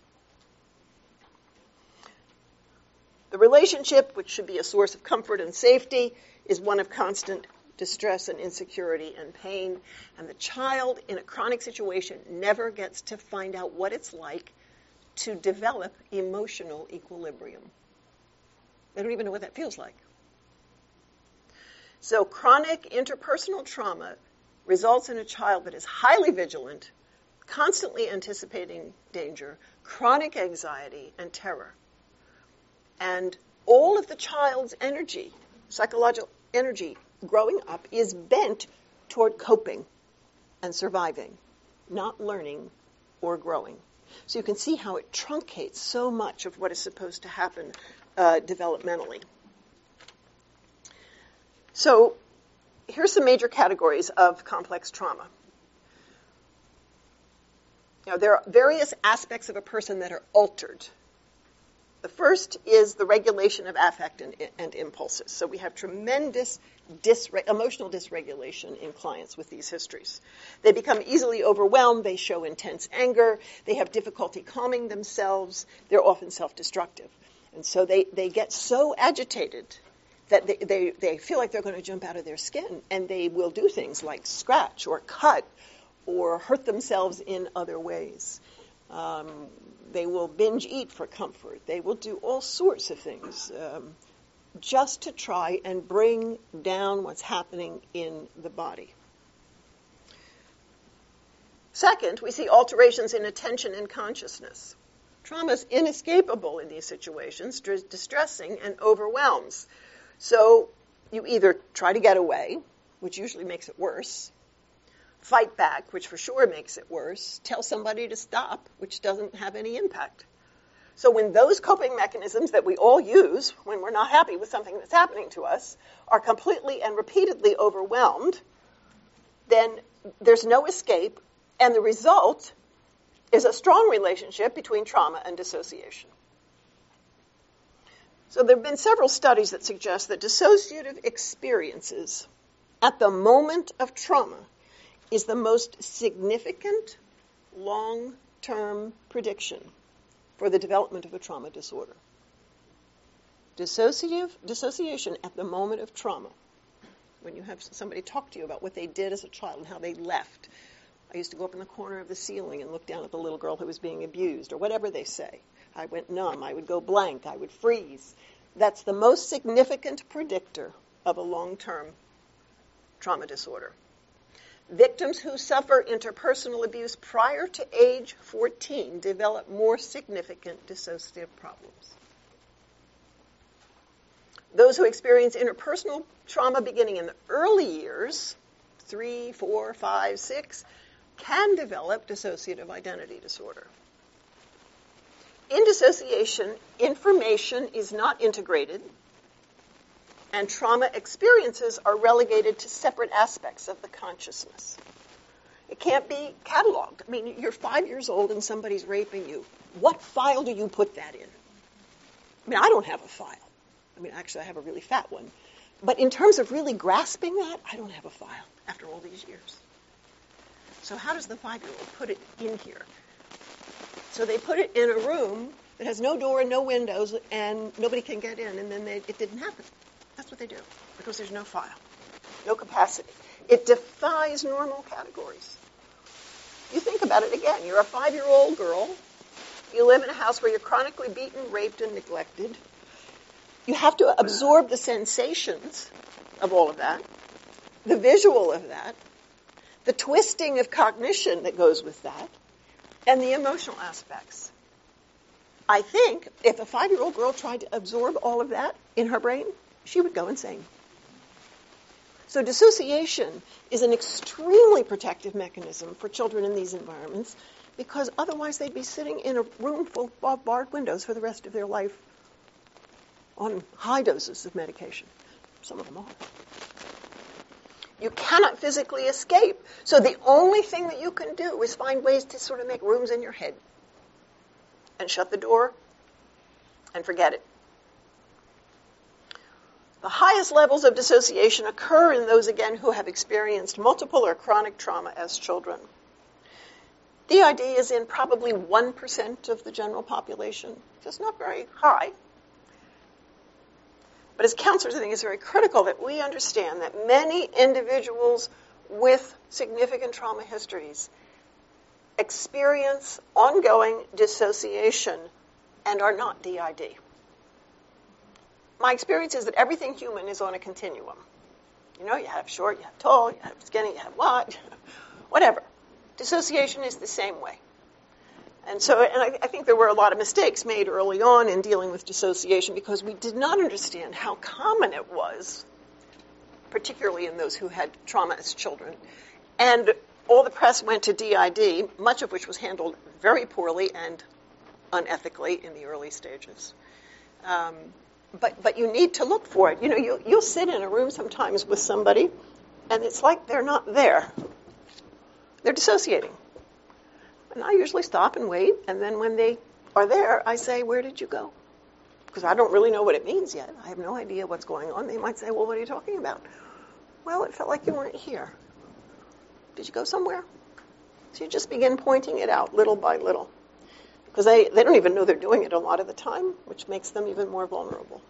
S1: The relationship, which should be a source of comfort and safety, is one of constant distress and insecurity and pain. And the child in a chronic situation never gets to find out what it's like to develop emotional equilibrium. They don't even know what that feels like. So chronic interpersonal trauma results in a child that is highly vigilant, constantly anticipating danger, chronic anxiety, and terror. And all of the child's energy, psychological energy, growing up is bent toward coping and surviving, not learning or growing. So you can see how it truncates so much of what is supposed to happen developmentally. So here's some major categories of complex trauma. Now, there are various aspects of a person that are altered. The first is the regulation of affect and impulses. So we have tremendous emotional dysregulation in clients with these histories. They become easily overwhelmed. They show intense anger. They have difficulty calming themselves. They're often self-destructive. And so they get so agitated that they feel like they're going to jump out of their skin, and they will do things like scratch or cut or hurt themselves in other ways. They will binge eat for comfort. They will do all sorts of things just to try and bring down what's happening in the body. Second, we see alterations in attention and consciousness. Trauma is inescapable in these situations, distressing and overwhelms. So you either try to get away, which usually makes it worse, fight back, which for sure makes it worse, tell somebody to stop, which doesn't have any impact. So when those coping mechanisms that we all use when we're not happy with something that's happening to us are completely and repeatedly overwhelmed, then there's no escape, and the result is a strong relationship between trauma and dissociation. So there have been several studies that suggest that dissociative experiences at the moment of trauma is the most significant long-term prediction for the development of a trauma disorder. Dissociation at the moment of trauma, when you have somebody talk to you about what they did as a child and how they left. I used to go up in the corner of the ceiling and look down at the little girl who was being abused, or whatever they say. I went numb, I would go blank, I would freeze. That's the most significant predictor of a long-term trauma disorder. Victims who suffer interpersonal abuse prior to age 14 develop more significant dissociative problems. Those who experience interpersonal trauma beginning in the early years, 3, 4, 5, 6, can develop dissociative identity disorder. In dissociation, information is not integrated, and trauma experiences are relegated to separate aspects of the consciousness. It can't be cataloged. I mean, you're 5 years old and somebody's raping you. What file do you put that in? I mean, I don't have a file. I mean, actually, I have a really fat one. But in terms of really grasping that, I don't have a file after all these years. So how does the 5-year-old put it in here? So they put it in a room that has no door and no windows, and nobody can get in, and then it didn't happen. That's what they do, because there's no file, no capacity. It defies normal categories. You think about it again. You're a 5-year-old girl. You live in a house where you're chronically beaten, raped, and neglected. You have to absorb the sensations of all of that, the visual of that, the twisting of cognition that goes with that, and the emotional aspects. I think if a 5-year-old girl tried to absorb all of that in her brain, she would go insane. So dissociation is an extremely protective mechanism for children in these environments, because otherwise they'd be sitting in a room full of barred windows for the rest of their life on high doses of medication. Some of them are. You cannot physically escape. So the only thing that you can do is find ways to sort of make rooms in your head and shut the door and forget it. The highest levels of dissociation occur in those, again, who have experienced multiple or chronic trauma as children. DID is in probably 1% of the general population, so it's not very high. But as counselors, I think it's very critical that we understand that many individuals with significant trauma histories experience ongoing dissociation and are not DID. My experience is that everything human is on a continuum. You know, you have short, you have tall, you have skinny, you have wide, whatever. Dissociation is the same way. And so, I think there were a lot of mistakes made early on in dealing with dissociation because we did not understand how common it was, particularly in those who had trauma as children. And all the press went to DID, much of which was handled very poorly and unethically in the early stages. But you need to look for it. You know, you'll sit in a room sometimes with somebody, and it's like they're not there. They're dissociating. And I usually stop and wait, and then when they are there, I say, where did you go? Because I don't really know what it means yet. I have no idea what's going on. They might say, well, what are you talking about? Well, it felt like you weren't here. Did you go somewhere? So you just begin pointing it out little by little. Because they don't even know they're doing it a lot of the time, which makes them even more vulnerable.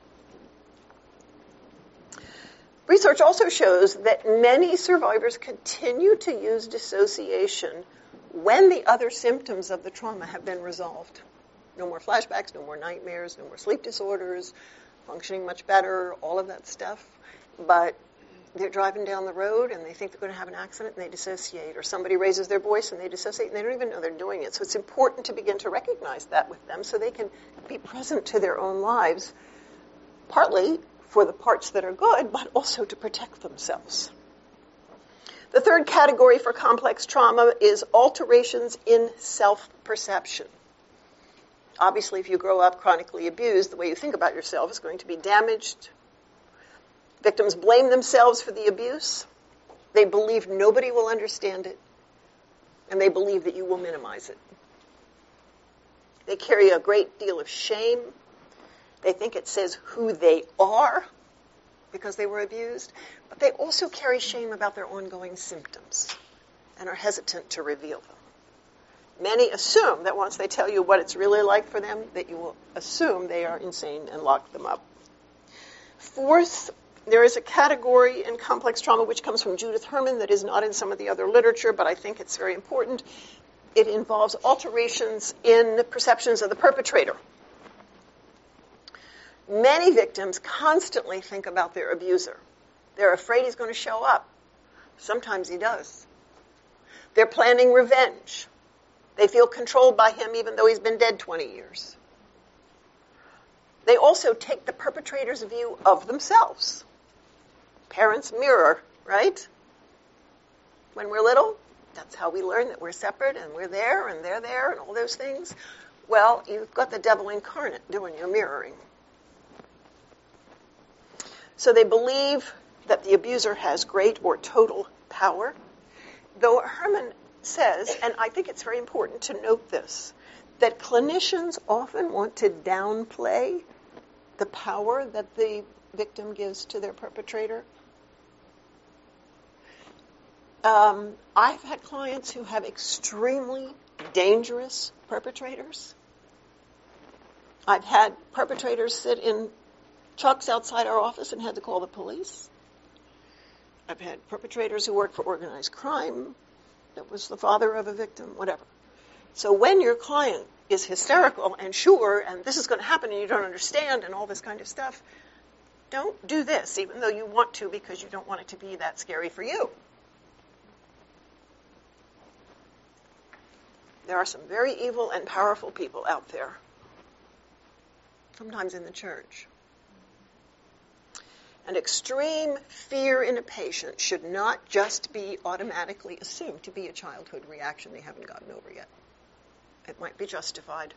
S1: Research also shows that many survivors continue to use dissociation when the other symptoms of the trauma have been resolved. No more flashbacks, no more nightmares, no more sleep disorders, functioning much better, all of that stuff. But they're driving down the road and they think they're going to have an accident and they dissociate, or somebody raises their voice and they dissociate and they don't even know they're doing it. So it's important to begin to recognize that with them so they can be present to their own lives, partly for the parts that are good, but also to protect themselves. The third category for complex trauma is alterations in self-perception. Obviously, if you grow up chronically abused, the way you think about yourself is going to be damaged. Victims blame themselves for the abuse. They believe nobody will understand it. And they believe that you will minimize it. They carry a great deal of shame. They think it says who they are because they were abused. But they also carry shame about their ongoing symptoms and are hesitant to reveal them. Many assume that once they tell you what it's really like for them, that you will assume they are insane and lock them up. Fourth, there is a category in complex trauma which comes from Judith Herman that is not in some of the other literature, but I think it's very important. It involves alterations in perceptions of the perpetrator. Many victims constantly think about their abuser. They're afraid he's going to show up. Sometimes he does. They're planning revenge. They feel controlled by him even though he's been dead 20 years. They also take the perpetrator's view of themselves. Parents mirror, right? When we're little, that's how we learn that we're separate and we're there and they're there and all those things. Well, you've got the devil incarnate doing your mirroring. So they believe that the abuser has great or total power. Though Herman says, and I think it's very important to note this, that clinicians often want to downplay the power that the victim gives to their perpetrator. I've had clients who have extremely dangerous perpetrators. I've had perpetrators sit in trucks outside our office and had to call the police. I've had perpetrators who work for organized crime that was the father of a victim, whatever. So when your client is hysterical and sure, and this is going to happen and you don't understand and all this kind of stuff, don't do this, even though you want to because you don't want it to be that scary for you. There are some very evil and powerful people out there, sometimes in the church. And extreme fear in a patient should not just be automatically assumed to be a childhood reaction they haven't gotten over yet. It might be justified.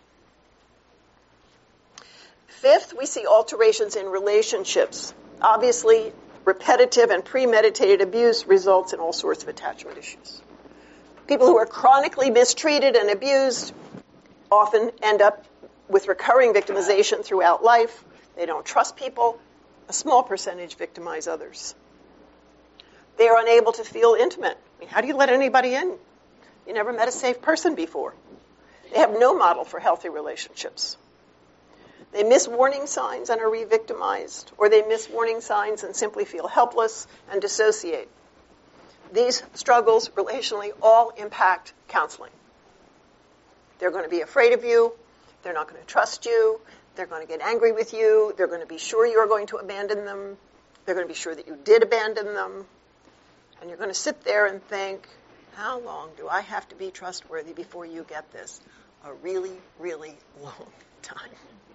S1: Fifth, we see alterations in relationships. Obviously, repetitive and premeditated abuse results in all sorts of attachment issues. People who are chronically mistreated and abused often end up with recurring victimization throughout life. They don't trust people. A small percentage victimize others. They are unable to feel intimate. I mean, how do you let anybody in? You never met a safe person before. They have no model for healthy relationships. They miss warning signs and are re-victimized, or they miss warning signs and simply feel helpless and dissociate. These struggles relationally all impact counseling. They're going to be afraid of you. They're not going to trust you. They're going to get angry with you. They're going to be sure you're going to abandon them. They're going to be sure that you did abandon them. And you're going to sit there and think, how long do I have to be trustworthy before you get this? A really, really long time.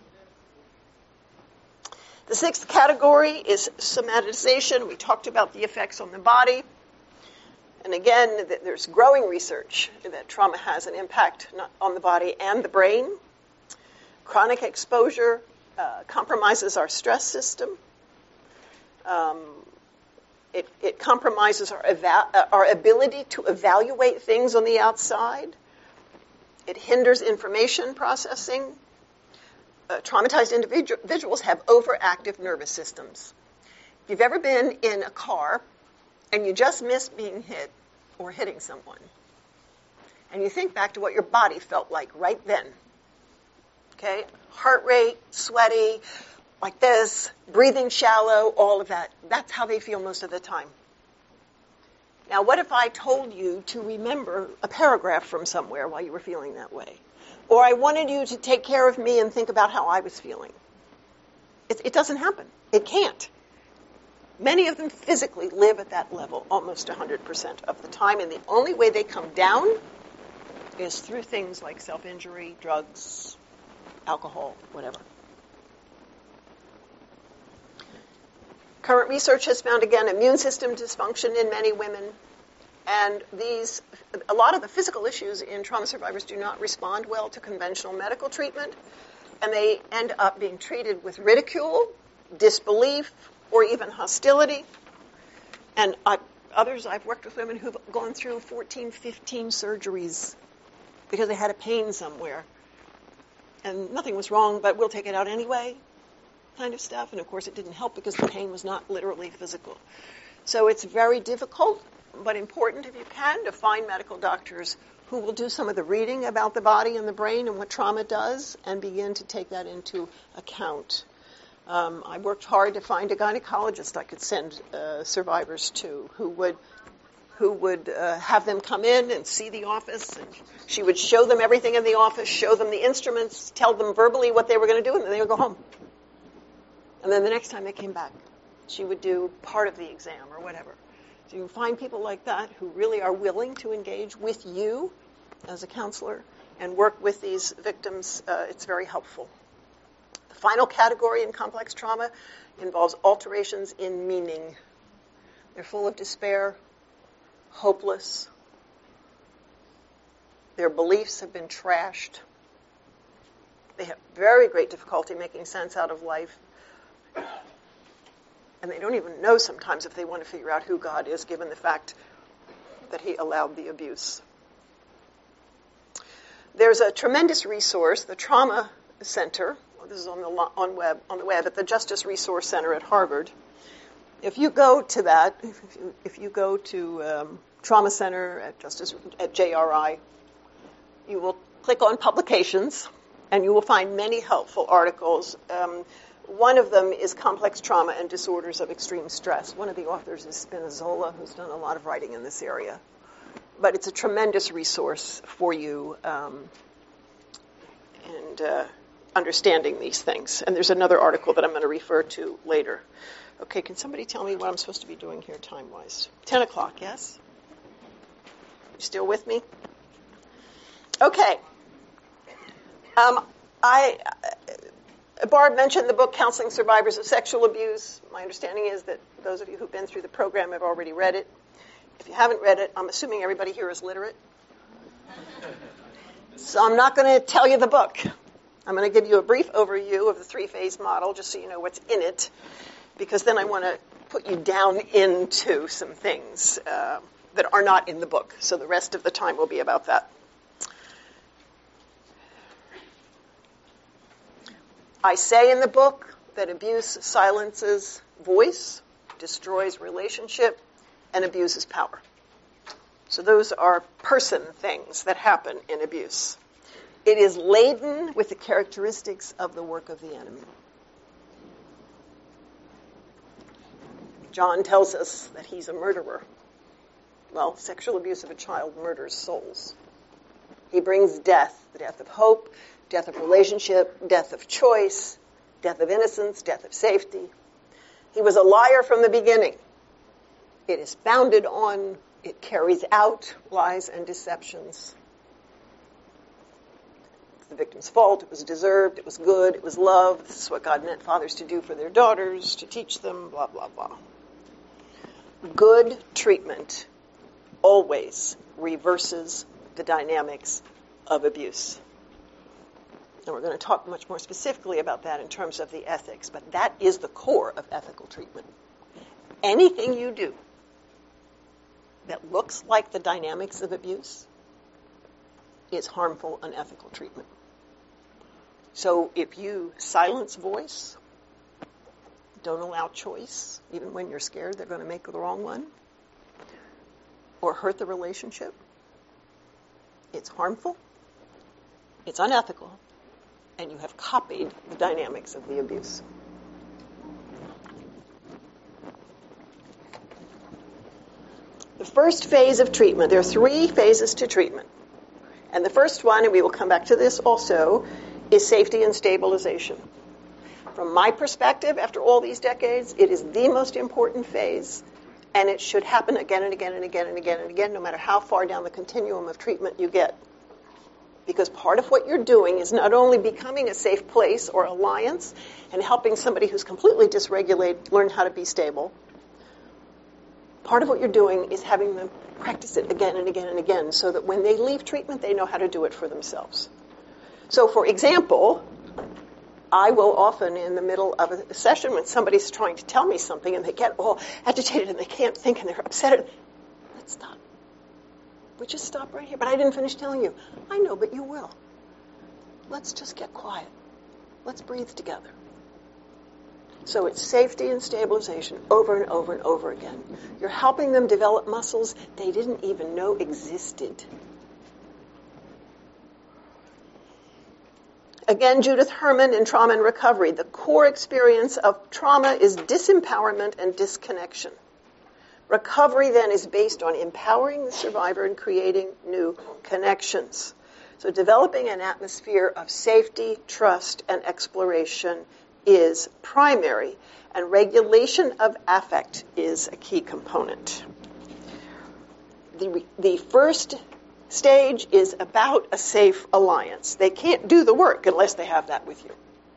S1: The sixth category is somatization. We talked about the effects on the body. And again, there's growing research that trauma has an impact on the body and the brain. Chronic exposure compromises our stress system. It compromises our ability to evaluate things on the outside. It hinders information processing. Traumatized individuals have overactive nervous systems. If you've ever been in a car and you just missed being hit or hitting someone, and you think back to what your body felt like right then, okay? Heart rate, sweaty, like this, breathing shallow, all of that. That's how they feel most of the time. Now, what if I told you to remember a paragraph from somewhere while you were feeling that way? Or I wanted you to take care of me and think about how I was feeling. It doesn't happen. It can't. Many of them physically live at that level almost 100% of the time, and the only way they come down is through things like self-injury, drugs, alcohol, whatever. Current research has found, again, immune system dysfunction in many women. And a lot of the physical issues in trauma survivors do not respond well to conventional medical treatment. And they end up being treated with ridicule, disbelief, or even hostility. And I've worked with women who've gone through 14, 15 surgeries because they had a pain somewhere. and nothing was wrong, but we'll take it out anyway kind of stuff. And, of course, it didn't help because the pain was not literally physical. So it's very difficult, but important, if you can, to find medical doctors who will do some of the reading about the body and the brain and what trauma does and begin to take that into account. I worked hard to find a gynecologist I could send survivors to who would have them come in and see the office, and she would show them everything in the office, show them the instruments, tell them verbally what they were going to do, and then they would go home. And then the next time they came back, she would do part of the exam or whatever. So you find people like that who really are willing to engage with you as a counselor and work with these victims. It's very helpful. The final category in complex trauma involves alterations in meaning. They're full of despair, hopeless. Their beliefs have been trashed. They have very great difficulty making sense out of life. And they don't even know sometimes if they want to figure out who God is, given the fact that he allowed the abuse. There's a tremendous resource, the Trauma Center. This is on the web at the Justice Resource Center at Harvard. If you go to that, if you go to Trauma Center at JRI, you will click on publications, and you will find many helpful articles. One of them is Complex Trauma and Disorders of Extreme Stress. One of the authors is Spinazzola, who's done a lot of writing in this area. But it's a tremendous resource for you and understanding these things. And there's another article that I'm going to refer to later. Okay, can somebody tell me what I'm supposed to be doing here time-wise? 10 o'clock, yes? You still with me? Okay. Barb mentioned the book Counseling Survivors of Sexual Abuse. My understanding is that those of you who've been through the program have already read it. If you haven't read it, I'm assuming everybody here is literate. So I'm not going to tell you the book. I'm going to give you a brief overview of the three-phase model, just so you know what's in it, because then I want to put you down into some things that are not in the book. So the rest of the time will be about that. I say in the book that abuse silences voice, destroys relationship, and abuses power. So those are person things that happen in abuse. It is laden with the characteristics of the work of the enemy. John tells us that he's a murderer. Well, sexual abuse of a child murders souls. He brings death, the death of hope, death of relationship, death of choice, death of innocence, death of safety. He was a liar from the beginning. It is founded on, it carries out lies and deceptions. It's the victim's fault, it was deserved, it was good, it was love. This is what God meant fathers to do for their daughters, to teach them, blah, blah, blah. Good treatment always reverses the dynamics of abuse. And we're going to talk much more specifically about that in terms of the ethics, but that is the core of ethical treatment. Anything you do that looks like the dynamics of abuse is harmful, unethical treatment. So if you silence voice, don't allow choice, even when you're scared they're going to make the wrong one, or hurt the relationship, it's harmful, it's unethical, and you have copied the dynamics of the abuse. The first phase of treatment, there are 3 phases to treatment. And the first one, and we will come back to this also, is safety and stabilization. From my perspective, after all these decades, it is the most important phase, and it should happen again and again and again and again and again, no matter how far down the continuum of treatment you get. Because part of what you're doing is not only becoming a safe place or alliance and helping somebody who's completely dysregulated learn how to be stable. Part of what you're doing is having them practice it again and again and again so that when they leave treatment, they know how to do it for themselves. So, for example, I will often, in the middle of a session, when somebody's trying to tell me something and they get all agitated and they can't think and they're upset, let's stop. We just stop right here. But I didn't finish telling you. I know, but you will. let's just get quiet. Let's breathe together. So it's safety and stabilization over and over and over again. You're helping them develop muscles they didn't even know existed. Again, Judith Herman in Trauma and Recovery. The core experience of trauma is disempowerment and disconnection. Recovery then is based on empowering the survivor and creating new connections. So developing an atmosphere of safety, trust, and exploration is primary, and regulation of affect is a key component. The first stage is about a safe alliance. They can't do the work unless they have that with you.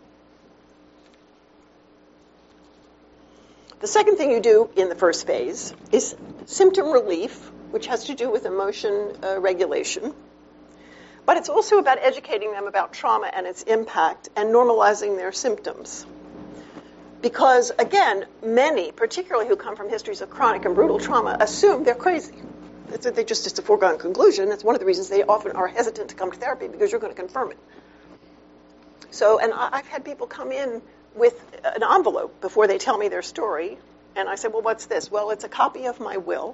S1: The second thing you do in the first phase is symptom relief, which has to do with emotion regulation. But it's also about educating them about trauma and its impact and normalizing their symptoms. Because, again, many, particularly who come from histories of chronic and brutal trauma, assume they're crazy. It's a foregone conclusion. It's one of the reasons they often are hesitant to come to therapy, because you're going to confirm it. So, and I've had people come in with an envelope before they tell me their story, and I said, well, what's this? Well, it's a copy of my will.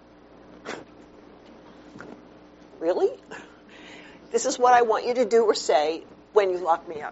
S1: Really? This is what I want you to do or say when you lock me up.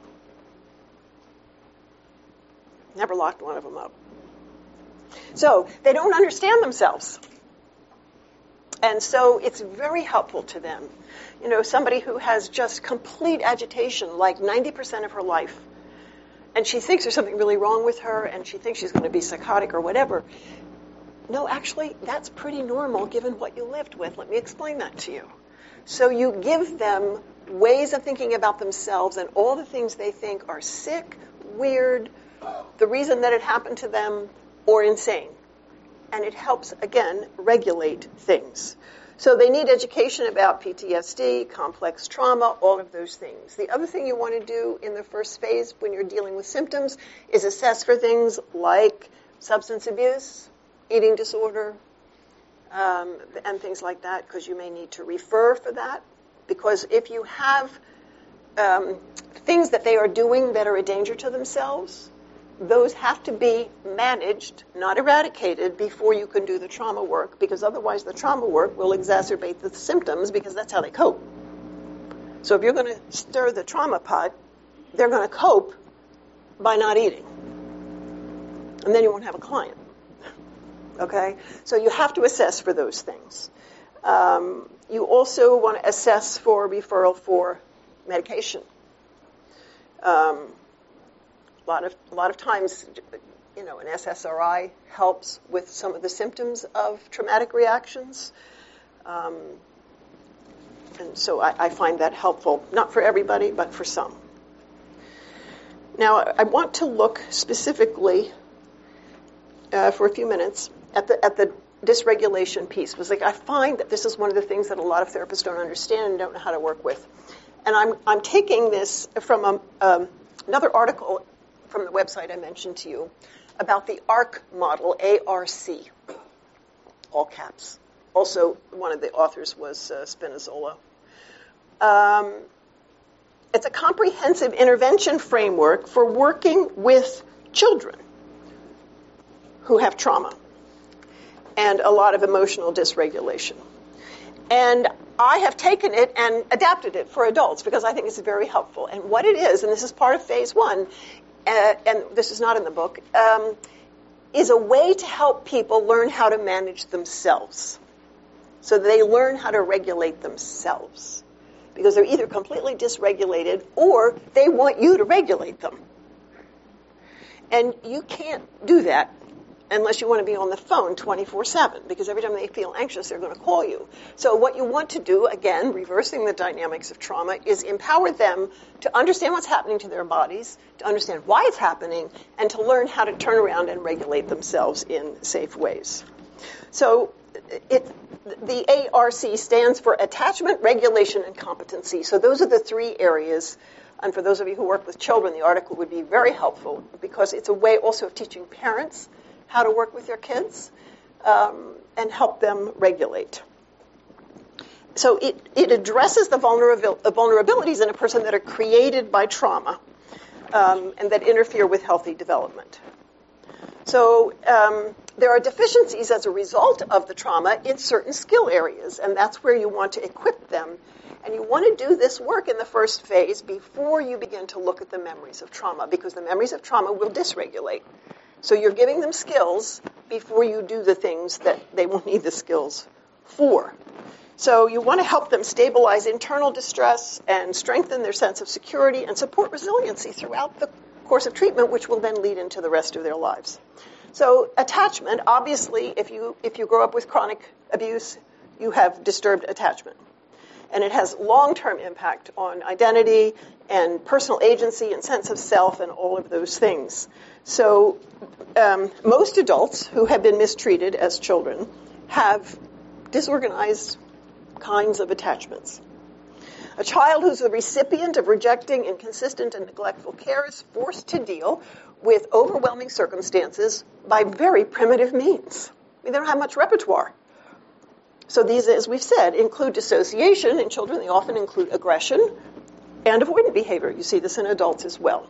S1: Never locked one of them up. So they don't understand themselves. And so it's very helpful to them. You know, somebody who has just complete agitation, like 90% of her life, and she thinks there's something really wrong with her, and she thinks she's going to be psychotic or whatever. No, actually, that's pretty normal given what you lived with. Let me explain that to you. So you give them ways of thinking about themselves and all the things they think are sick, weird, the reason that it happened to them, or insane. And it helps, again, regulate things. So they need education about PTSD, complex trauma, all of those things. The other thing you want to do in the first phase when you're dealing with symptoms is assess for things like substance abuse, eating disorder, and things like that, because you may need to refer for that. Because if you have things that they are doing that are a danger to themselves, those have to be managed, not eradicated, before you can do the trauma work, because otherwise the trauma work will exacerbate the symptoms, because that's how they cope. So if you're going to stir the trauma pot, they're going to cope by not eating. And then you won't have a client. Okay? So you have to assess for those things. You also want to assess for referral for medication. A lot of times, you know, an SSRI helps with some of the symptoms of traumatic reactions. And so I find that helpful, not for everybody, but for some. Now, I want to look specifically for a few minutes at the dysregulation piece. Was like, I find that this is one of the things that a lot of therapists don't understand and don't know how to work with. And I'm taking this from another article from the website I mentioned to you about the ARC model, A-R-C, all caps. Also, one of the authors was Spinazzola. It's a comprehensive intervention framework for working with children who have trauma and a lot of emotional dysregulation. And I have taken it and adapted it for adults because I think it's very helpful. And what it is, and this is part of phase one, and this is not in the book, is a way to help people learn how to manage themselves. So they learn how to regulate themselves. Because they're either completely dysregulated or they want you to regulate them. And you can't do that unless you want to be on the phone 24/7, because every time they feel anxious, they're going to call you. So what you want to do, again, reversing the dynamics of trauma, is empower them to understand what's happening to their bodies, to understand why it's happening, and to learn how to turn around and regulate themselves in safe ways. So the ARC stands for Attachment, Regulation, and Competency. So those are the three areas. And for those of you who work with children, the article would be very helpful because it's a way also of teaching parents how to work with their kids and help them regulate. So it addresses the vulnerabilities in a person that are created by trauma and that interfere with healthy development. So there are deficiencies as a result of the trauma in certain skill areas, and that's where you want to equip them. And you want to do this work in the first phase before you begin to look at the memories of trauma, because the memories of trauma will dysregulate. So you're giving them skills before you do the things that they will need the skills for. So you want to help them stabilize internal distress and strengthen their sense of security and support resiliency throughout the course of treatment, which will then lead into the rest of their lives. So attachment, obviously, if you grow up with chronic abuse, you have disturbed attachment. And it has long-term impact on identity and personal agency and sense of self and all of those things. So most adults who have been mistreated as children have disorganized kinds of attachments. A child who's a recipient of rejecting, inconsistent, and neglectful care is forced to deal with overwhelming circumstances by very primitive means. I mean, they don't have much repertoire. So these, as we've said, include dissociation. In children, they often include aggression and avoidant behavior. You see this in adults as well.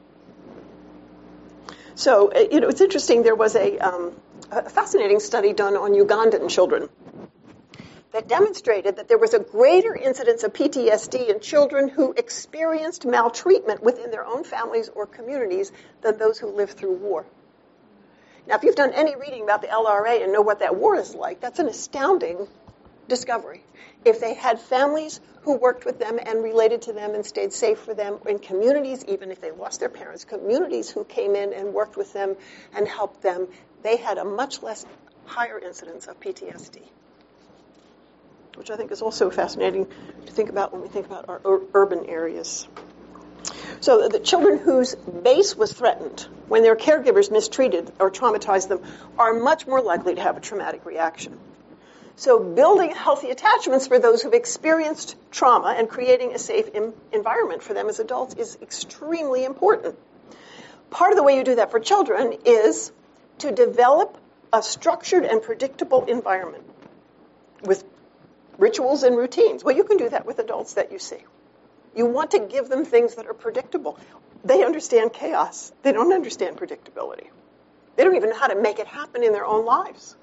S1: So, it's interesting. There was a fascinating study done on Ugandan children that demonstrated that there was a greater incidence of PTSD in children who experienced maltreatment within their own families or communities than those who lived through war. Now, if you've done any reading about the LRA and know what that war is like, that's an astounding discovery. If they had families who worked with them and related to them and stayed safe for them, in communities, even if they lost their parents, communities who came in and worked with them and helped them, they had a much less higher incidence of PTSD, which I think is also fascinating to think about when we think about our urban areas. So the children whose base was threatened when their caregivers mistreated or traumatized them are much more likely to have a traumatic reaction. So building healthy attachments for those who've experienced trauma and creating a safe environment for them as adults is extremely important. Part of the way you do that for children is to develop a structured and predictable environment with rituals and routines. Well, you can do that with adults that you see. You want to give them things that are predictable. They understand chaos. They don't understand predictability. They don't even know how to make it happen in their own lives.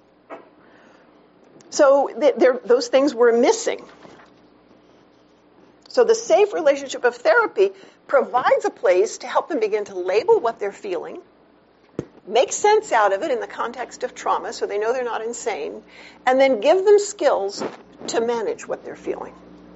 S1: So those things were missing. So the safe relationship of therapy provides a place to help them begin to label what they're feeling, make sense out of it in the context of trauma so they know they're not insane, and then give them skills to manage what they're feeling.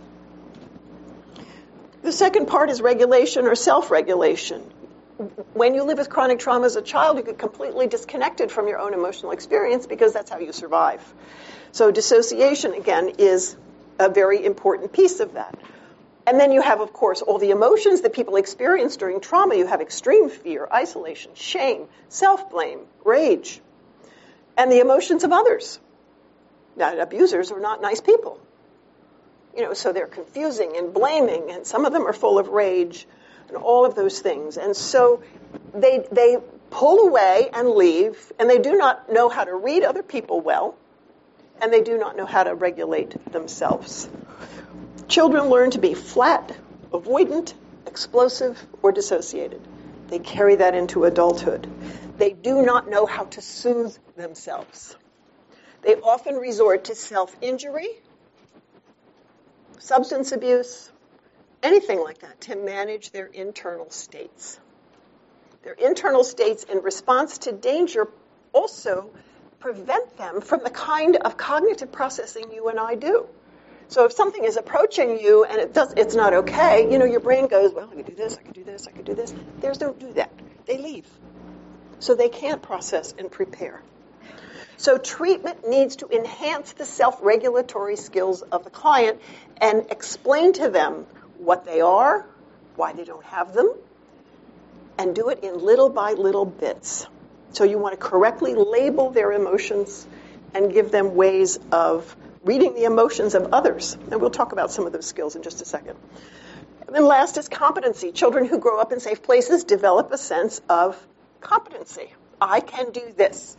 S1: The second part is regulation or self-regulation. When you live with chronic trauma as a child, you get completely disconnected from your own emotional experience because that's how you survive. So dissociation, again, is a very important piece of that. And then you have, of course, all the emotions that people experience during trauma. You have extreme fear, isolation, shame, self-blame, rage, and the emotions of others. Now, abusers are not nice people. So they're confusing and blaming, and some of them are full of rage and all of those things. And so they pull away and leave, and they do not know how to read other people well, and they do not know how to regulate themselves. Children learn to be flat, avoidant, explosive, or dissociated. They carry that into adulthood. They do not know how to soothe themselves. They often resort to self-injury, substance abuse, anything like that, to manage their internal states. Their internal states in response to danger also prevent them from the kind of cognitive processing you and I do. So if something is approaching you and it's not okay, your brain goes, well, I could do this, I could do this, I could do this. Theirs don't do that. They leave. So they can't process and prepare. So treatment needs to enhance the self-regulatory skills of the client and explain to them what they are, why they don't have them, and do it in little by little bits. So you want to correctly label their emotions and give them ways of reading the emotions of others. And we'll talk about some of those skills in just a second. And then last is competency. Children who grow up in safe places develop a sense of competency. I can do this.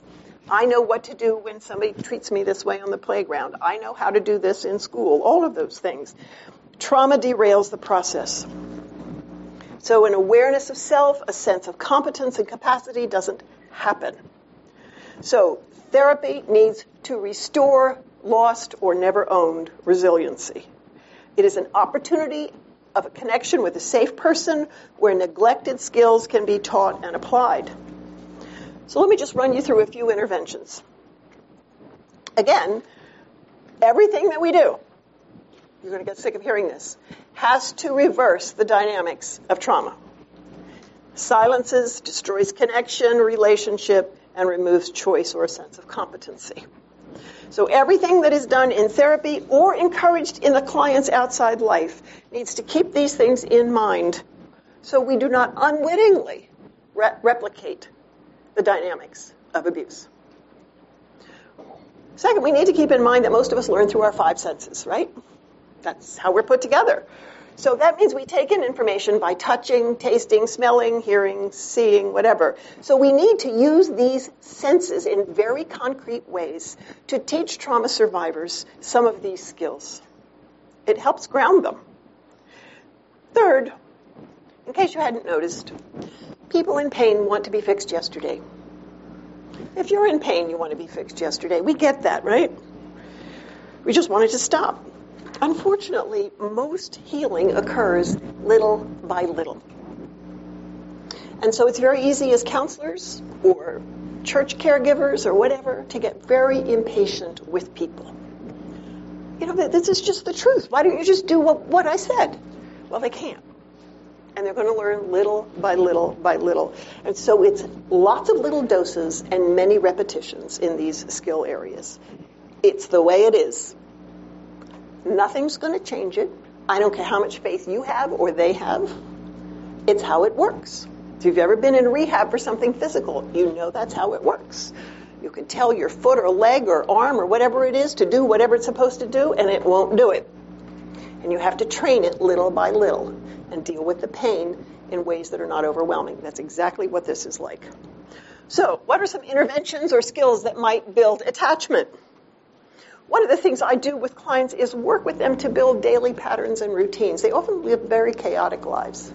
S1: I know what to do when somebody treats me this way on the playground. I know how to do this in school. All of those things. Trauma derails the process. So an awareness of self, a sense of competence and capacity doesn't happen. So therapy needs to restore lost or never owned resiliency. It is an opportunity of a connection with a safe person where neglected skills can be taught and applied. So let me just run you through a few interventions. Again, everything that we do, you're going to get sick of hearing this, has to reverse the dynamics of trauma. Silences, destroys connection, relationship, and removes choice or a sense of competency. So everything that is done in therapy or encouraged in the client's outside life needs to keep these things in mind so we do not unwittingly replicate the dynamics of abuse. Second, we need to keep in mind that most of us learn through our five senses, right? That's how we're put together. So that means we take in information by touching, tasting, smelling, hearing, seeing, whatever. So we need to use these senses in very concrete ways to teach trauma survivors some of these skills. It helps ground them. Third, in case you hadn't noticed, people in pain want to be fixed yesterday. If you're in pain, you want to be fixed yesterday. We get that, right? We just want it to stop. Unfortunately, most healing occurs little by little. And so it's very easy as counselors or church caregivers or whatever to get very impatient with people. You know, this is just the truth. Why don't you just do what I said? Well, they can't. And they're going to learn little by little by little. And so it's lots of little doses and many repetitions in these skill areas. It's the way it is. Nothing's going to change it. I don't care how much faith you have or they have. It's how it works. If you've ever been in rehab for something physical, you know that's how it works. You can tell your foot or leg or arm or whatever it is to do whatever it's supposed to do, and it won't do it. And you have to train it little by little and deal with the pain in ways that are not overwhelming. That's exactly what this is like. So, what are some interventions or skills that might build attachment? One of the things I do with clients is work with them to build daily patterns and routines. They often live very chaotic lives.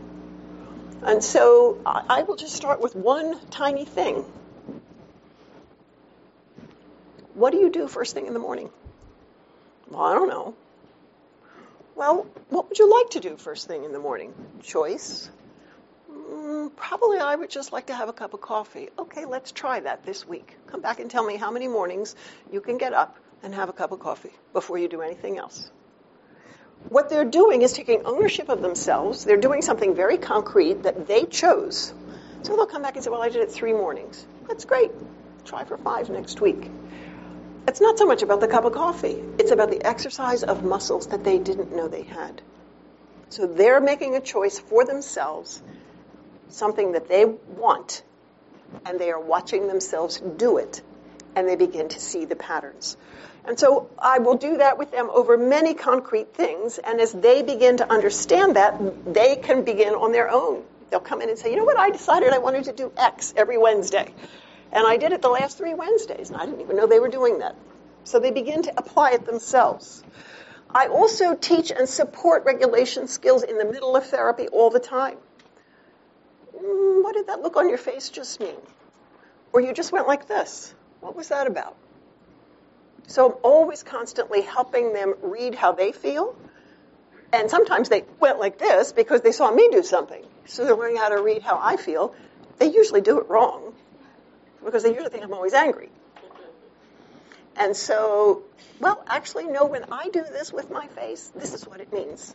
S1: And so I will just start with one tiny thing. What do you do first thing in the morning? Well, I don't know. Well, what would you like to do first thing in the morning? Choice? Probably I would just like to have a cup of coffee. Okay, let's try that this week. Come back and tell me how many mornings you can get up and have a cup of coffee before you do anything else. What they're doing is taking ownership of themselves. They're doing something very concrete that they chose. So they'll come back and say, well, I did it 3 mornings. That's great. Try for 5 next week. It's not so much about the cup of coffee. It's about the exercise of muscles that they didn't know they had. So they're making a choice for themselves, something that they want, and they are watching themselves do it, and they begin to see the patterns. And so I will do that with them over many concrete things, and as they begin to understand that, they can begin on their own. They'll come in and say, you know what, I decided I wanted to do X every Wednesday. And I did it the last 3 Wednesdays, and I didn't even know they were doing that. So they begin to apply it themselves. I also teach and support regulation skills in the middle of therapy all the time. What did that look on your face just mean? Or you just went like this. What was that about? So I'm always constantly helping them read how they feel. And sometimes they went like this because they saw me do something. So they're learning how to read how I feel. They usually do it wrong because they usually think I'm always angry. And so, well, actually, no, when I do this with my face, this is what it means.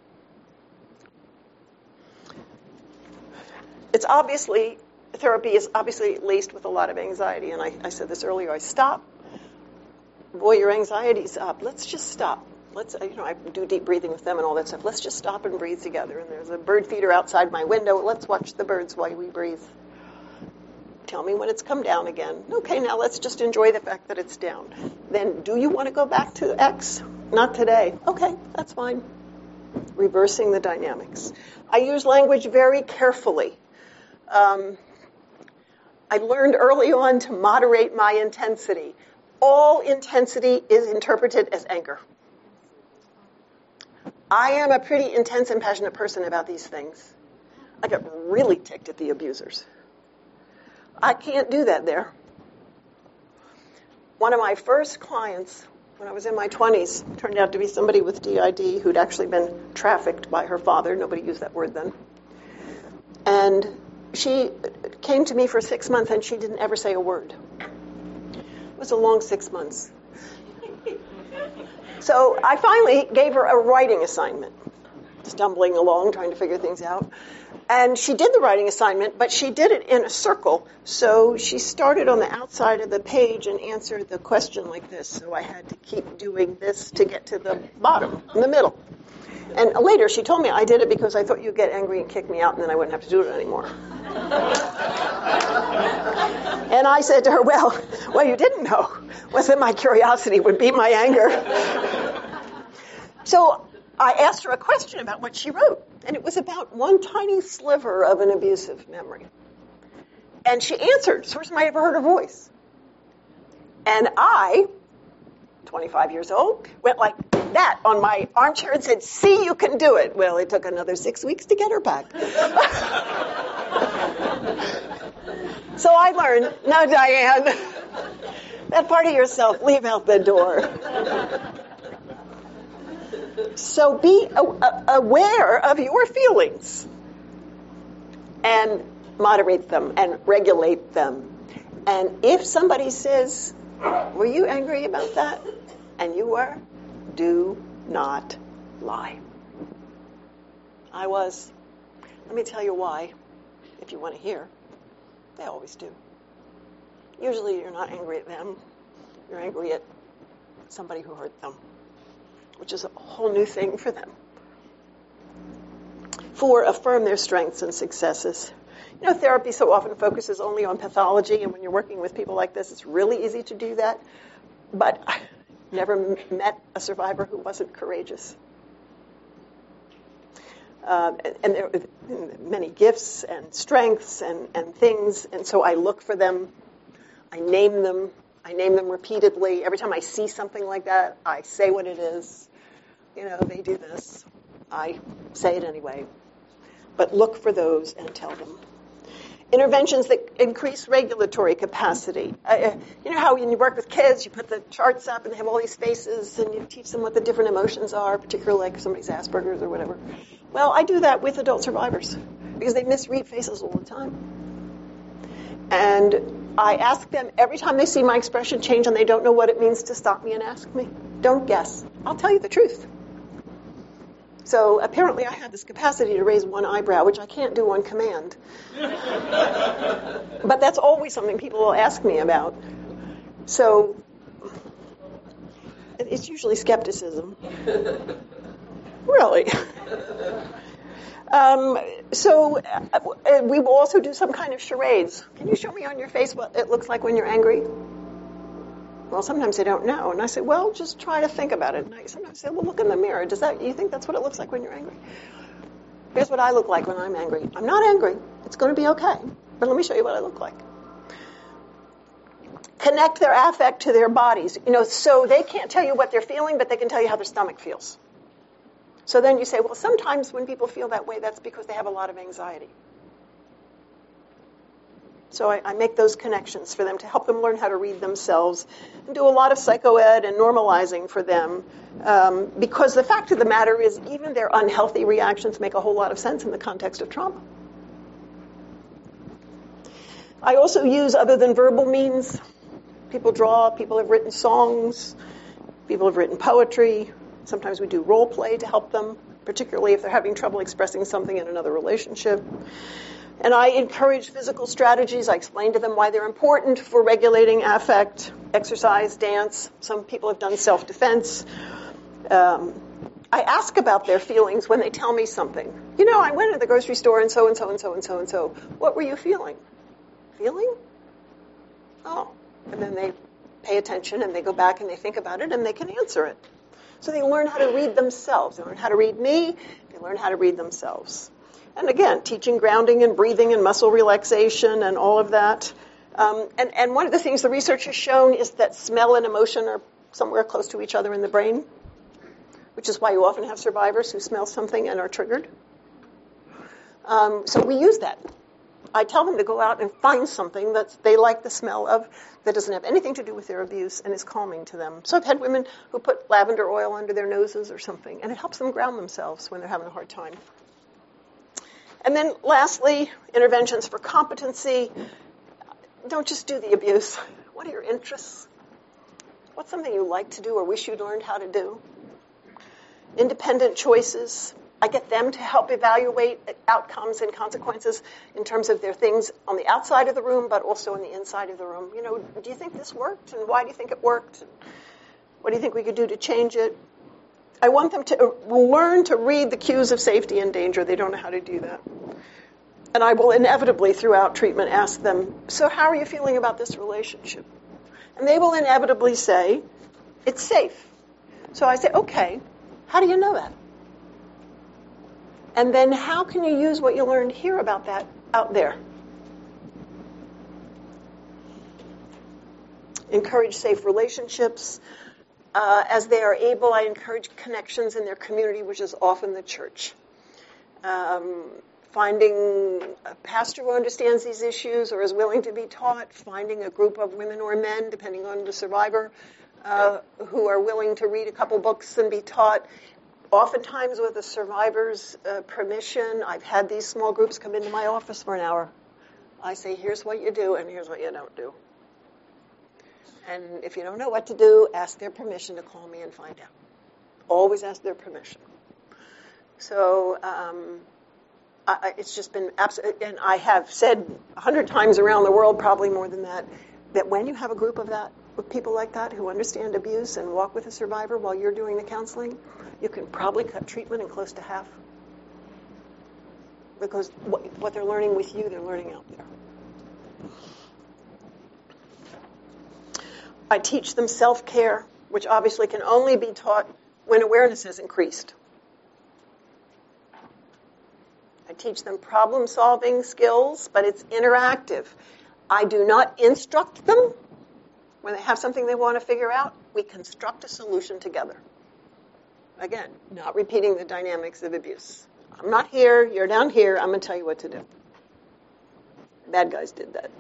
S1: Therapy is obviously laced with a lot of anxiety. And I said this earlier, I stop. Boy, your anxiety's up. Let's just stop. I do deep breathing with them and all that stuff. Let's just stop and breathe together. And there's a bird feeder outside my window. Let's watch the birds while we breathe. Tell me when it's come down again. Okay, now let's just enjoy the fact that it's down. Then, do you want to go back to X? Not today. Okay, that's fine. Reversing the dynamics. I use language very carefully. I learned early on to moderate my intensity. All intensity is interpreted as anger. I am a pretty intense and passionate person about these things. I get really ticked at the abusers. I can't do that there. One of my first clients, when I was in my 20s, turned out to be somebody with DID who'd actually been trafficked by her father. Nobody used that word then. And she came to me for 6 months and she didn't ever say a word. It was a long 6 months. So I finally gave her a writing assignment, stumbling along, trying to figure things out. And she did the writing assignment, but she did it in a circle. So she started on the outside of the page and answered the question like this. So I had to keep doing this to get to the bottom, in the middle. And later she told me I did it because I thought you'd get angry and kick me out and then I wouldn't have to do it anymore. And I said to her, well, what you didn't know was that my curiosity would beat my anger. So I asked her a question about what she wrote, and it was about one tiny sliver of an abusive memory. And she answered. It's the first time I ever heard her voice. And I, 25 years old, went like that on my armchair and said, see, you can do it. Well, it took another 6 weeks to get her back. So I learned, no, Diane, that part of yourself, leave out the door. So be aware of your feelings and moderate them and regulate them. And if somebody says, were you angry about that? And you were, do not lie. I was. Let me tell you why, if you want to hear. They always do. Usually you're not angry at them. You're angry at somebody who hurt them, which is a whole new thing for them. 4, affirm their strengths and successes. You know, therapy so often focuses only on pathology, and when you're working with people like this, it's really easy to do that. But I never met a survivor who wasn't courageous. And there are many gifts and strengths and things, and so I look for them. I name them repeatedly. Every time I see something like that, I say what it is. You know, they do this. I say it anyway. But look for those and tell them. Interventions that increase regulatory capacity. You know how when you work with kids, you put the charts up and they have all these faces and you teach them what the different emotions are, particularly like somebody's Asperger's or whatever. Well, I do that with adult survivors because they misread faces all the time. And I ask them every time they see my expression change and they don't know what it means to stop me and ask me. Don't guess. I'll tell you the truth. So apparently I have this capacity to raise one eyebrow, which I can't do on command. But that's always something people will ask me about. So it's usually skepticism. Really. So we will also do some kind of charades. Can you show me on your face what it looks like when you're angry? Well, sometimes they don't know. And I say, well, just try to think about it. And I sometimes say, well, look in the mirror. You think that's what it looks like when you're angry? Here's what I look like when I'm angry. I'm not angry. It's going to be okay. But let me show you what I look like. Connect their affect to their bodies. You know, so they can't tell you what they're feeling, but they can tell you how their stomach feels. So then you say, well, sometimes when people feel that way, that's because they have a lot of anxiety. So I make those connections for them to help them learn how to read themselves and do a lot of psychoed and normalizing for them because the fact of the matter is even their unhealthy reactions make a whole lot of sense in the context of trauma. I also use other than verbal means. People draw, people have written songs, people have written poetry. Sometimes we do role play to help them, particularly if they're having trouble expressing something in another relationship. And I encourage physical strategies. I explain to them why they're important for regulating affect, exercise, dance. Some people have done self-defense. I ask about their feelings when they tell me something. You know, I went to the grocery store and so and so and so and so and so. What were you feeling? Feeling? Oh. And then they pay attention and they go back and they think about it and they can answer it. So they learn how to read themselves. They learn how to read me. They learn how to read themselves. And again, teaching grounding and breathing and muscle relaxation and all of that. And one of the things the research has shown is that smell and emotion are somewhere close to each other in the brain, which is why you often have survivors who smell something and are triggered. So we use that. I tell them to go out and find something that they like the smell of that doesn't have anything to do with their abuse and is calming to them. So I've had women who put lavender oil under their noses or something, and it helps them ground themselves when they're having a hard time. And then lastly, interventions for competency. Don't just do the abuse. What are your interests? What's something you like to do or wish you'd learned how to do? Independent choices. I get them to help evaluate outcomes and consequences in terms of their things on the outside of the room, but also on the inside of the room. You know, do you think this worked? And why do you think it worked? And what do you think we could do to change it? I want them to learn to read the cues of safety and danger. They don't know how to do that. And I will inevitably, throughout treatment, ask them, so how are you feeling about this relationship? And they will inevitably say, it's safe. So I say, okay, how do you know that? And then how can you use what you learned here about that out there? Encourage safe relationships. As they are able, I encourage connections in their community, which is often the church. Finding a pastor who understands these issues or is willing to be taught, finding a group of women or men, depending on the survivor, who are willing to read a couple books and be taught. Oftentimes with the survivor's permission, I've had these small groups come into my office for an hour. I say, here's what you do and here's what you don't do. And if you don't know what to do, ask their permission to call me and find out. Always ask their permission. So it's just been absolutely, and I have said 100 times around the world, probably more than that, that when you have a group of that, with people like that who understand abuse and walk with a survivor while you're doing the counseling, you can probably cut treatment in close to half. Because what they're learning with you, they're learning out there. I teach them self-care, which obviously can only be taught when awareness has increased. I teach them problem-solving skills, but it's interactive. I do not instruct them. When they have something they want to figure out, we construct a solution together. Again, not repeating the dynamics of abuse. I'm not here, you're down here, I'm going to tell you what to do. Bad guys did that.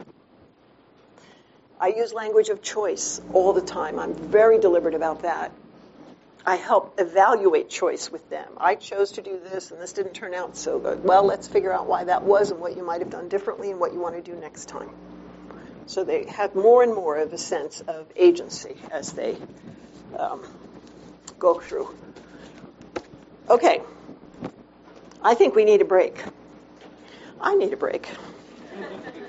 S1: I use language of choice all the time. I'm very deliberate about that. I help evaluate choice with them. I chose to do this, and this didn't turn out so good. Well, let's figure out why that was and what you might have done differently and what you want to do next time. So they have more and more of a sense of agency as they go through. Okay. I think we need a break. I need a break.